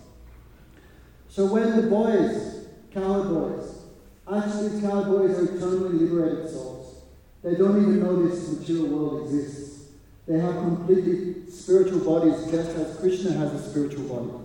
So when the boys, cowherd boys, actually these cowherd boys are eternally liberated souls. They don't even know this material world exists. They have completely spiritual bodies, just as Krishna has a spiritual body.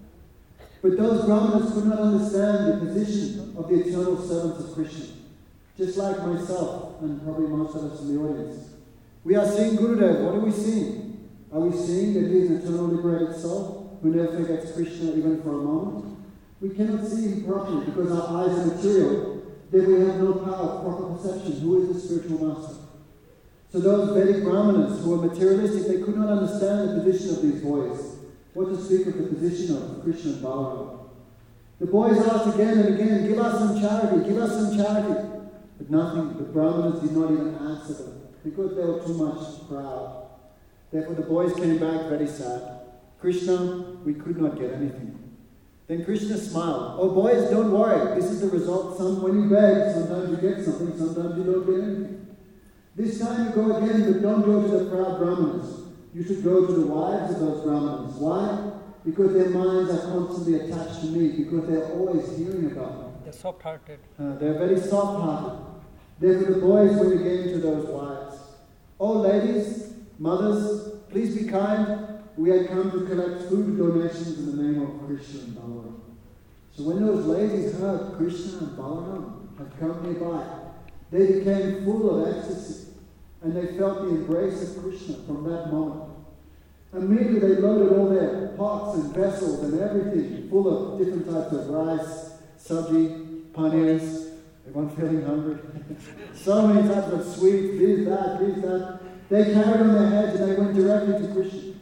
But those Brahmanas could not understand the position of the eternal servants of Krishna. Just like myself, and probably most of us in the audience. We are seeing Gurudev. What are we seeing? Are we seeing that he is an eternal liberated soul who never forgets Krishna even for a moment? We cannot see him properly because our eyes are material. Then we have no power of proper perception. Who is the spiritual master? So those Vedic Brahmanas who were materialistic, they could not understand the position of these boys. What to speak of the position of Krishna and Balaram. The boys asked again and again, give us some charity, give us some charity. But nothing, the Brahmanas did not even answer them because they were too much proud. Therefore the boys came back very sad. Krishna, we could not get anything. Then Krishna smiled. Oh boys, don't worry. This is the result. When you beg, sometimes you get something, sometimes you don't get anything. This time you go again, but don't go to the proud Brahmanas. You should go to the wives of those Brahmanas. Why? Because their minds are constantly attached to me, because they're always hearing about me. They're soft-hearted. They're very soft-hearted. Therefore the boys went again to those wives. Oh ladies, mothers, please be kind. We had come to collect food donations in the name of Krishna and Balaram. So when those ladies heard Krishna and Balaram had come nearby, they became full of ecstasy, and they felt the embrace of Krishna from that moment. Immediately they loaded all their pots and vessels and everything full of different types of rice, sabji, paneers. Everyone feeling hungry? So many types of sweets, this, that. They carried on their heads and they went directly to Krishna.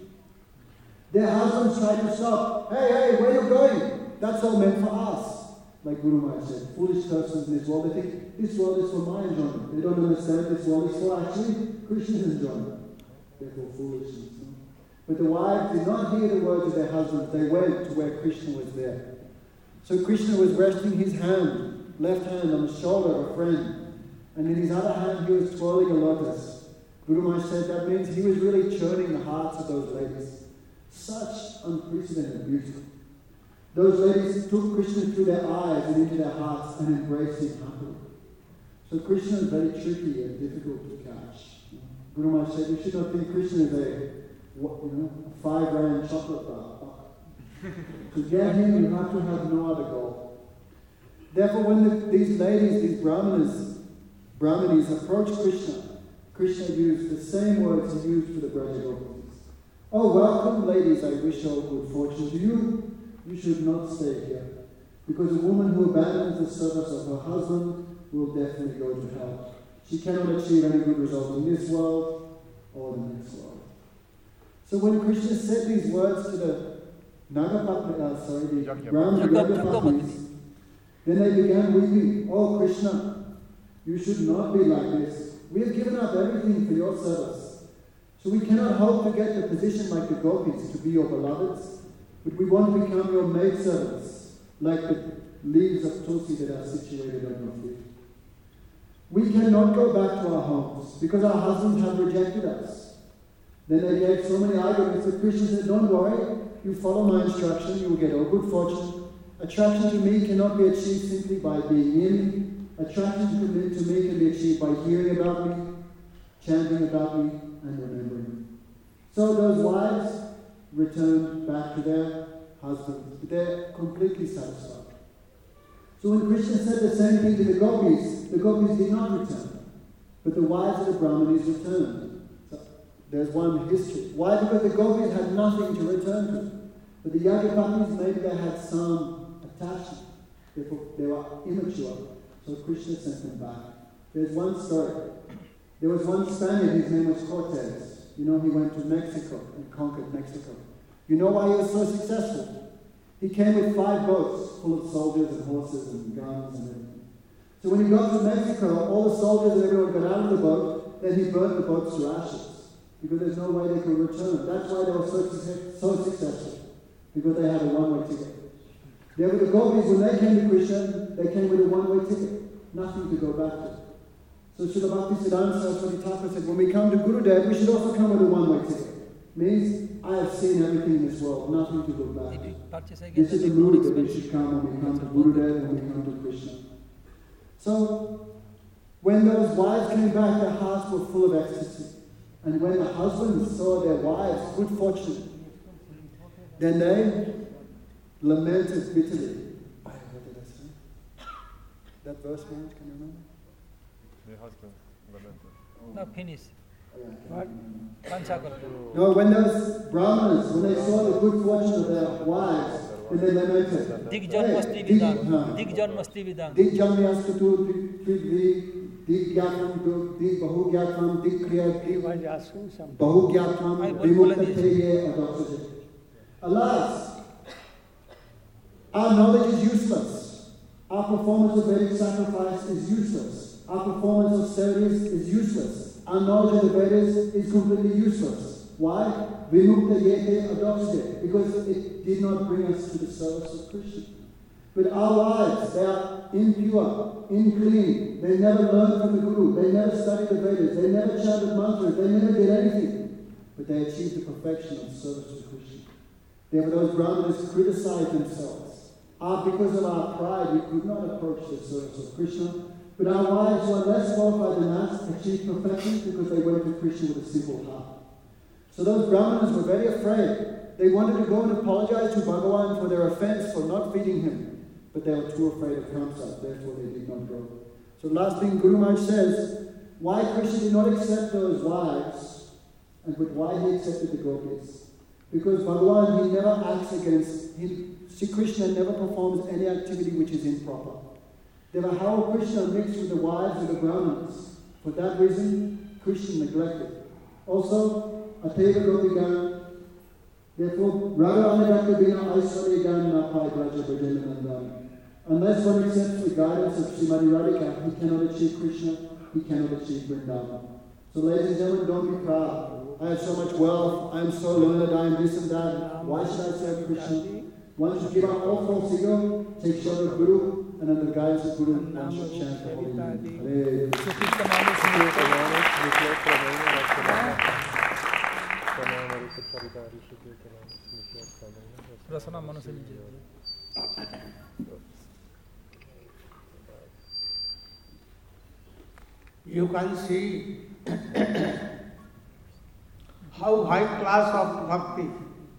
Their husbands tried to stop. Hey, where are you going? That's all meant for us. Like Guru Maharaj said, foolish persons in this world, they think this world is for my enjoyment. They don't understand this world is for actually Krishna's enjoyment. Therefore foolishness. No? But the wives did not hear the words of their husbands. They went to where Krishna was there. So Krishna was resting his left hand on the shoulder of a friend, and in his other hand he was twirling a lotus. Guru Maharaj said that means he was really churning the hearts of those ladies. Such unprecedented beauty. Those ladies took Krishna through their eyes and into their hearts and embraced him happily. So Krishna is very tricky and difficult to catch. Guru Maharaj said, you should not think Krishna is a 5 rand chocolate bar. To get him, you have to have no other goal. Therefore, when these ladies, these Brahmanis approached Krishna, Krishna used the same words he used for the Braja Gopis. Oh, welcome, ladies, I wish all good fortune to you. You should not stay here, because a woman who abandons the service of her husband will definitely go to hell. She cannot achieve any good result in this world or the next world. So when Krishna said these words to the Yagapatnis, then they began weeping. Oh Krishna, you should not be like this. We have given up everything for your service. So we cannot hope to get the position like the gopis, to be your beloveds, but we want to become your maidservants, like the leaves of tulsi that are situated on your feet. We cannot go back to our homes because our husbands have rejected us. Then they gave so many arguments that Krishna said, don't worry, you follow my instruction, you will get all good fortune. Attraction to me cannot be achieved simply by being near me. Attraction to me can be achieved by hearing about me, chanting about me, and remembering me. So those wives returned back to their husbands, but they're completely satisfied. So when Krishna said the same thing to the gopis did not return, but the wives of the Brahmanis returned. So there's one history. Why? Because the gopis had nothing to return to. But the Yagapatnis, maybe they had some attachment. Therefore, they were immature. So Krishna sent them back. There's one story. There was one Spaniard, his name was Cortez. You know, he went to Mexico and conquered Mexico. You know why he was so successful? He came with 5 boats full of soldiers and horses and guns and everything. So when he got to Mexico, all the soldiers and everyone got out of the boat, then he burnt the boats to ashes. Because there's no way they could return. That's why they were so successful. Because they had a one-way ticket. There were the gopis, when they came to Krishna, they came with a one-way ticket. Nothing to go back to. So Srila Bhaktisiddhanta Saraswati Thakur said, when we come to Gurudev, we should also come with a one-way ticket. Means, I have seen everything in this world, nothing to go back to. This is the mood that we should come when we come to Gurudev, when we come to Krishna. So, when those wives came back, their hearts were full of ecstasy. And when the husbands saw their wives' good fortune, then they lamented bitterly. What did I say? That verse, Maharaj, can you remember? The husband lamented. No, finish. What? Panchakar. No, when those Brahmanas, when they saw the good fortune of their wives, then they lamented. Digjanmasti vidang. Digjanmasti vidang. Digjanmyastu Digyatvam, Dig Bahugyatvam, Digkriya, Bahugyatvam, Vimuktateye Adopted. Alas, our knowledge is useless. Our performance of Vedic sacrifice is useless. Our performance of austerities is useless. Our knowledge of the Vedas is completely useless. Why? Vimuktateye Adopted. Because it did not bring us to the service of Krishna. But our wives, they are impure, unclean. They never learned from the Guru. They never studied the Vedas. They never chanted mantras. They never did anything. But they achieved the perfection of service to Krishna. Therefore, those Brahmanas criticized themselves. Because of our pride, we could not approach the service of Krishna. But our wives who are less qualified than us achieved perfection because they went to Krishna with a simple heart. So those Brahmanas were very afraid. They wanted to go and apologize to Bhagavan for their offense for not feeding him. But they were too afraid of Kamsa, therefore they did not go. So last thing Guru Maharaj says, why Krishna did not accept those wives, but why he accepted the gopis. Because Bhagavan, he never acts against, Sri Krishna never performs any activity which is improper. Therefore, how Krishna mixed with the wives of the Brahmanas? For that reason, Krishna neglected. Also, Ateva Gopigan. Therefore, Radha Anagata Bina Aiswari Gan Napai Braja Brajamanandam. Unless one accepts the guidance of Srimati Radhika, he cannot achieve Krishna, he cannot achieve Vrindavan. So ladies and gentlemen, don't be proud. I have so much wealth, I am so learned, I am this and that. Why should I serve Krishna? One should give up all false ego, take shelter of Guru, and under the guidance of Guru, one should chant the holy name. Rasana Manasanji. you can see how high class of bhakti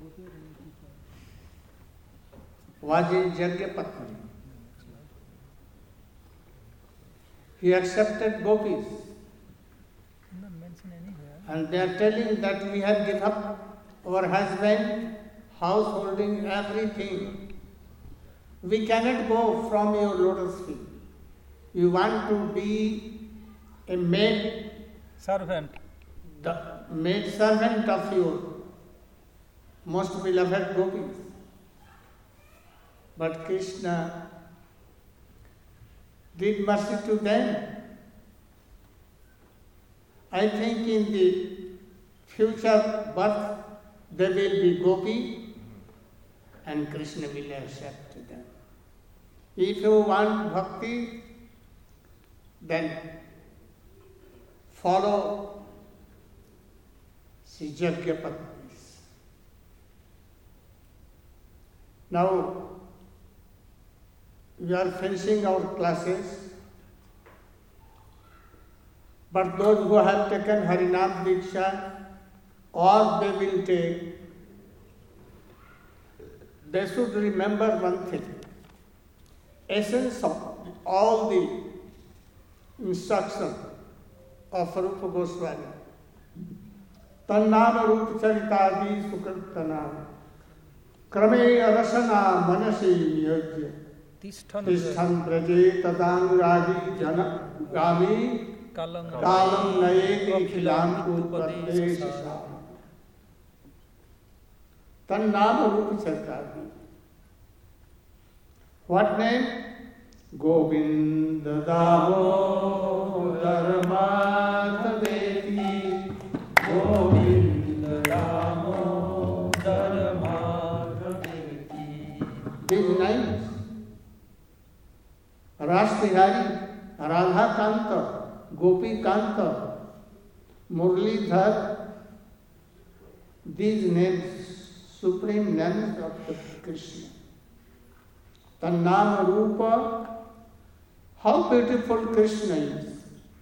was in Jagyapatni. He accepted gopis. And they are telling that we have given up our husband, householding, everything. We cannot go from your lotus feet. You want to be a maid servant. The maid servant of your most beloved gopis. But Krishna did mercy to them. I think in the future birth they will be gopi and Krishna will accept them. If you want bhakti, then follow Sri Jagyapatnis. Now, we are finishing our classes, but those who have taken Harinam Diksha or they will take, they should remember one thing. Essence of all the instruction of Rupa Goswami. Tannama Rupa Charitadi Sukritanam Krame Arasana Manasi Niyajya Tishtham Braje Tadanuragi Janagami Kalam Nayeti Khilam Kupatesha Tannama Rupa Charitadi. What name? Govinda Damodar Madhaveti Govinda Damodar Madhaveti. These names, Rasbihari, Radha Kanta, Gopi Kanta, Murlidhar, these names, supreme names of the Krishna. Tannama Rupa, how beautiful Krishna is.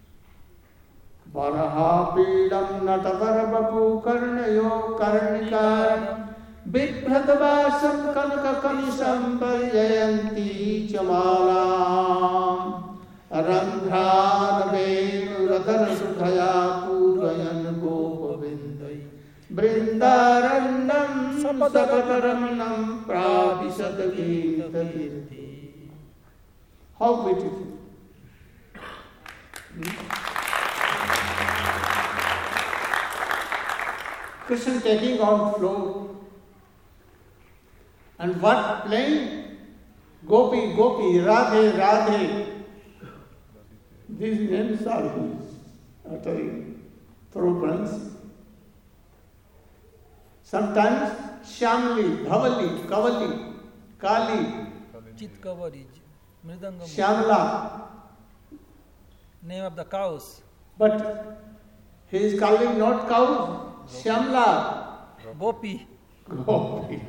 Varaha Pidam Natavarabapu Karnayo Karnikaram Bibhradavasam Kanaka Kanisham Paryayanti Chamalam Randhran Venu Radhana Sudhaya Purayan Gopavindai Brindaranam Sapadaranam Pravisadavirti. How beautiful. Krishna taking on floor. And what playing? Gopi, Gopi, Radhe, Radhe. These names are his, uttering fragrance. Sometimes Shyamli, Dhavali, Kavali, Kali, Chitkavari, Mridangam. Shyamla. Name of the cows. But he is calling not cows, Shyamla. Gopi. Gopi.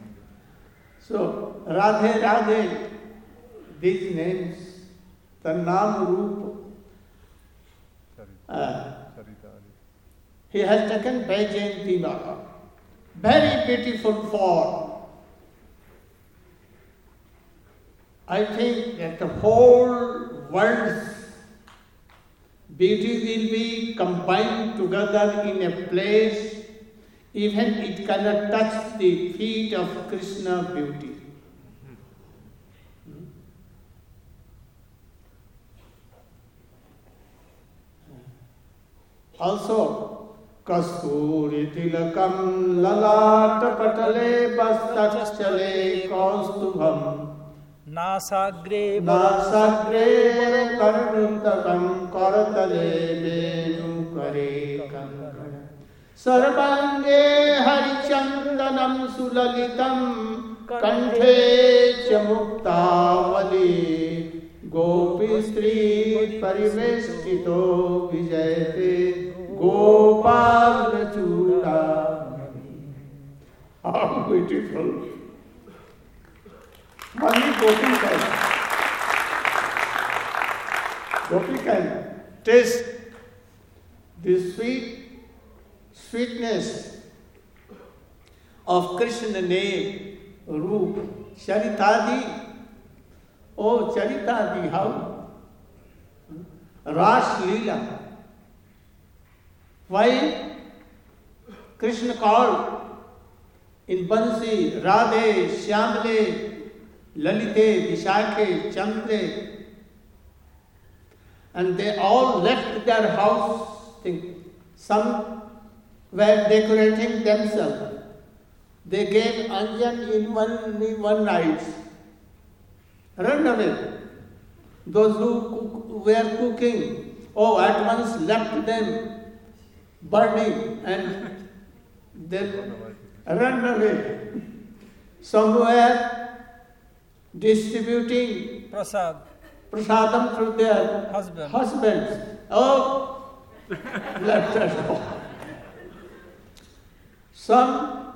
So, Radhe, Radhe, these names, the Nam Rupa. He has taken Vajayanti Baba. Very beautiful form. I think that the whole world's beauty will be combined together in a place, even it cannot touch the feet of Krishna beauty. Also, Kasturi tilakam lalata patale bastachale kaustubham Nasagre karnutakam karatale venu kare kankana Sarvange harichandanam sulalitam kanthe chamuktavali Gopistri parivestito vijayate Gopal Chudamani. How beautiful. Only Gopi can taste the sweetness of Krishna name, Rupa, Charitadi. Oh, Charitadi, how? Ras Leela. Why Krishna called in Bansi, Radhe, Shyamale, Lalite, Vishakhe, Chandre, and they all left their house. Some were decorating themselves. They gave anjan in one night. Run away. Those who were cooking, at once left them burning and then run away. Some were distributing prasadam to their husbands. Left us go. Some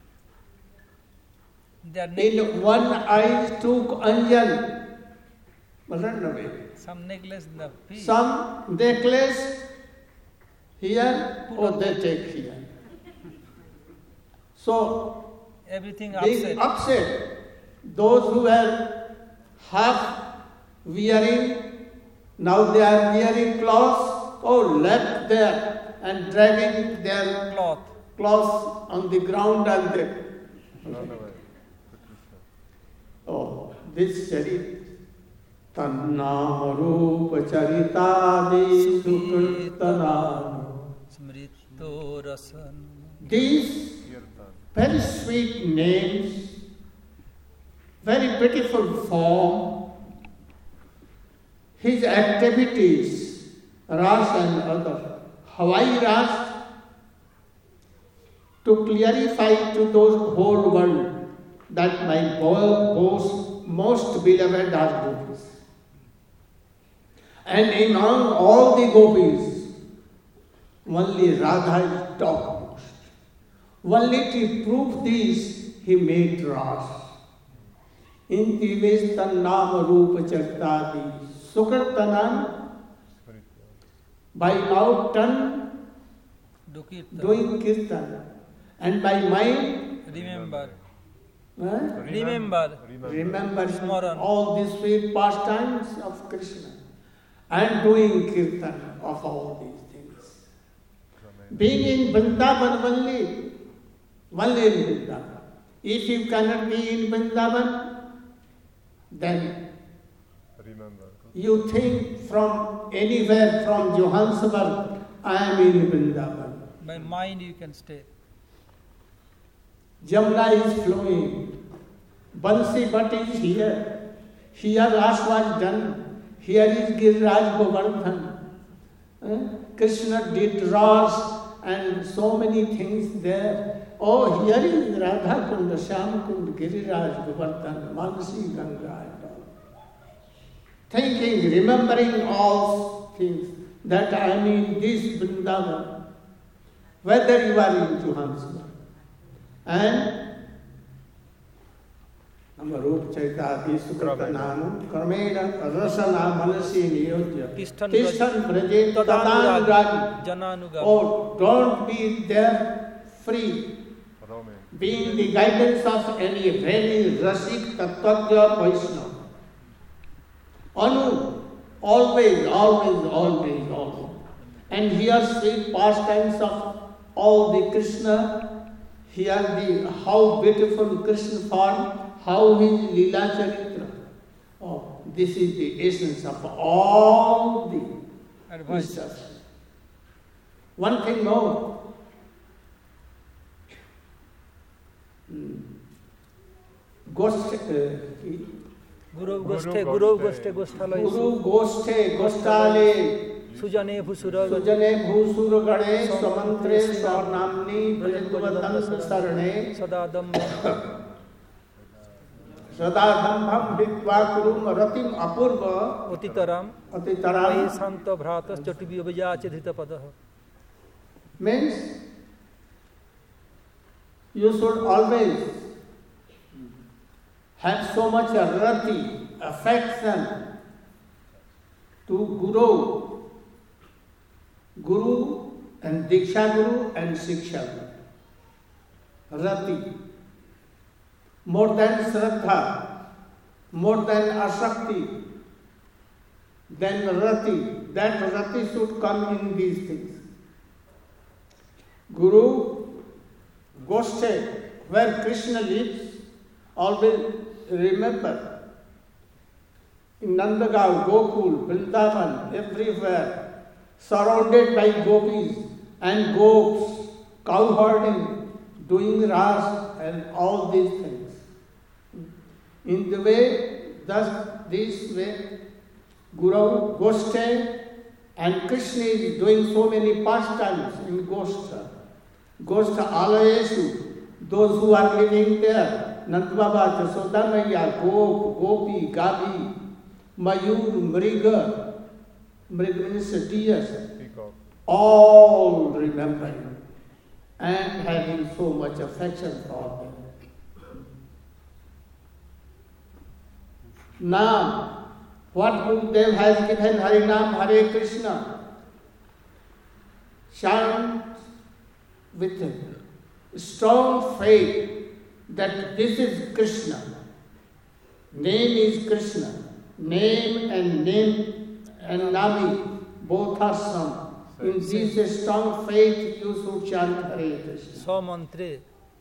in one eye took anjan, run away. Some necklace in the feet. Some necklace here, they take here. So, everything being upset, those who were half wearing, now they are wearing clothes, left there and dragging their cloths on the ground and they this charit Tannam Rupa Charitadi Sukirtanam. These very sweet names, very beautiful form, his activities, Ras and other. Hawaii Ras, to clarify to those whole world that my most beloved are gopis. And among all the gopis, only Radha is topmost. Only to prove this, he made Ras. In Divesh Tannam Rupa Chartadi Sukirtanan, by mouth tongue doing kirtan, and by mind remember all the sweet pastimes of Krishna and doing kirtan of all these things. Being in Vrindavan only in Vrindavan. If you cannot be in Vrindavan, then you think from anywhere, from Johannesburg, I am in Vrindavan. By mind you can stay. Jamuna is flowing. Bansi Bhatt is here. Here Ras was done. Here is Giriraj Govardhan. Krishna did Ras and so many things there. Here is Radha Kund, Shyam Kund, Giriraj Govardhan, Manasi Ganga and all. Thinking, remembering all things, that I am in this Vrindavan, whether you are in Johannesburg. And Rupa Chaitati Sukirtananam Karmena Rasana Manasi Niyodhya Tishtan Braje Tadanuragi. Don't be there free, being the guidance of any very Rasik Tattvagya Vaishnava. Anu, always. And here sweet pastimes of all the Krishna. Here how beautiful Krishna form, how his Leela Charitra. This is the essence of all the advices. One thing more. Guru Goshthe Goshtale Sujane Bhusura Gane Samantre Swarnamni Brajadvatan Sarane Sadadambham Bhikvakurum Ratim Apurva Otitaram Santa Bhratas Chatubiyaja Chedhitapadaha. Means you should always have so much rati, affection to Guru, Guru and Diksha Guru and Shiksha Guru. Rati. More than Shraddha, more than Asakti, then Rati. That Rati should come in these things. Guru, Goshthe, where Krishna lives, always remember. In Nandagaon, Gokul, Vrindavan, everywhere, surrounded by gopis and gops, cow herding, doing ras and all these things. In the way, this way, Guru, Goshthe, and Krishna is doing so many pastimes in Goshtha. Goshtha Alayeshu, those who are living there, Nandbaba, Jashoda Maiya, Gop, Gopi, Gabi, Mayur, Mriga, Mriga means deers, all remembering and having so much affection for them. Now, what Gurudev has given Harinam, Hare Krishna, chant with strong faith that this is Krishna. Name is Krishna. Name and Nami, both are some. In this strong faith, you should chant Hare Krishna. Samantre.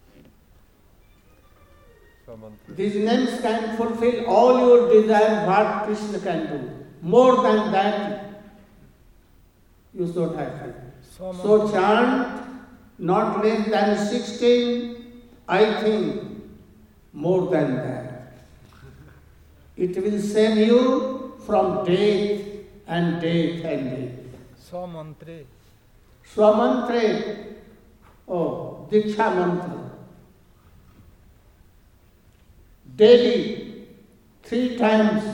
These names can fulfill all your desires, what Krishna can do. More than that, you should have faith. So chant not less than 16, I think more than that. It will save you from death and death and death. Samantre. Swamantre, oh, Diksha Mantra. Daily, 3 times.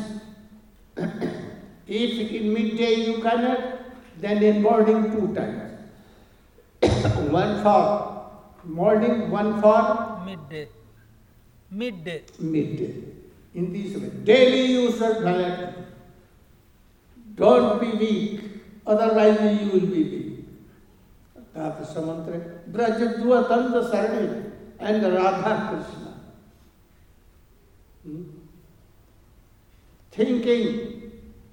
If in midday you cannot, then in morning 2 times. One for morning, one for midday. Midday. In this way. Daily you should collect. Don't be weak, otherwise you will be weak. That's Samantra. Brajadua Tanda Sarani and Radha Krishna. Thinking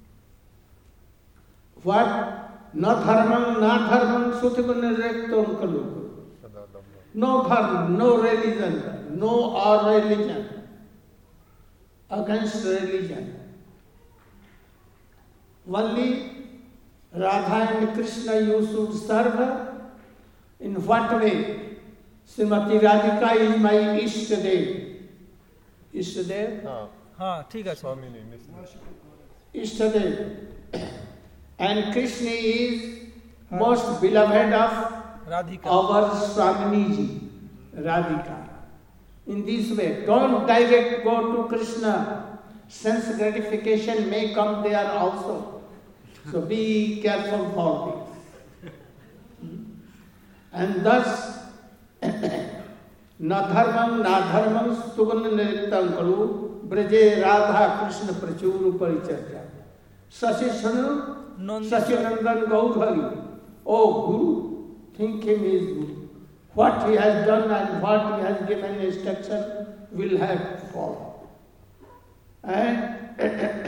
what na dharmam sutimanrekton kalu. No dharma, no religion, no our religion against religion. Only Radha and Krishna you should serve. In what way? Srimati Radhika is my Ishtadev. Ishtadev? ठीक है Ishtadev. And Krishna is most beloved of Radhika. Our Swamini Radhika. In this way, don't direct go to Krishna. Sense gratification may come there also. So be careful for this. And thus, na dharmam stugan niriktam kalu braje Radha Krishna prachuru paricharya. Sasishanu Sachinandan Gaudhari. Oh Guru, think him is Guru. What he has done and what he has given instruction will have to follow. And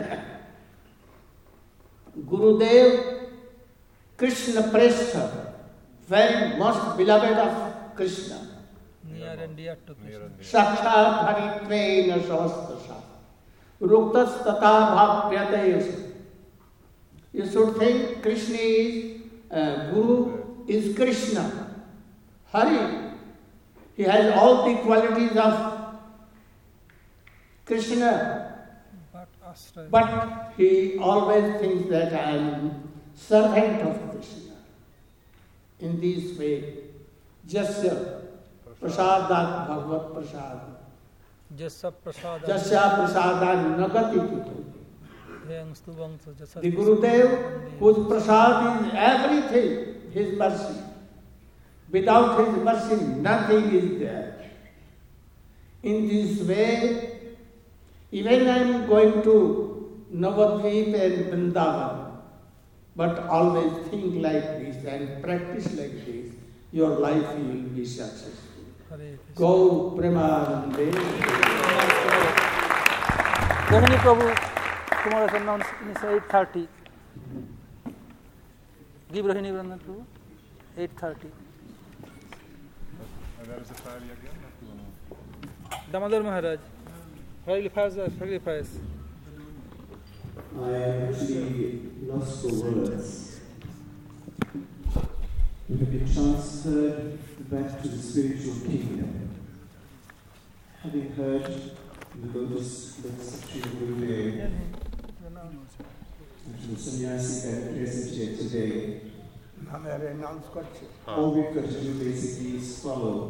Gurudev, Krishna Prestha, very most beloved of Krishna. Near and dear to Krishna. Sakshat Haritveena Sahasrasa. Ruktas Tata Bhavyatayasa. You should think Krishna is, Guru is Krishna. Hari. He has all the qualities of Krishna. But he always thinks that I am servant of Krishna. In this way, Jasya Prasadat Bhagavat Prasad. Jasya Prasadan Nagati Kitu. The Gurudev, whose prasad is everything, his mercy. Without his mercy, nothing is there. In this way, even I am going to Navadvip and Vrindavan. But always think like this and practice like this, your life will be successful. Go Premanande. Rohini Prabhu, tomorrow's announcement is 8:30. Give Rohini Prabhu 8:30. Where is the fire again? Damodar Maharaj, sacrifice. I actually lost for words. We have been transferred back to the spiritual kingdom. Having heard the lotus section of Gurudev, and the sannyasi that are present here today, all we've got to do basically is follow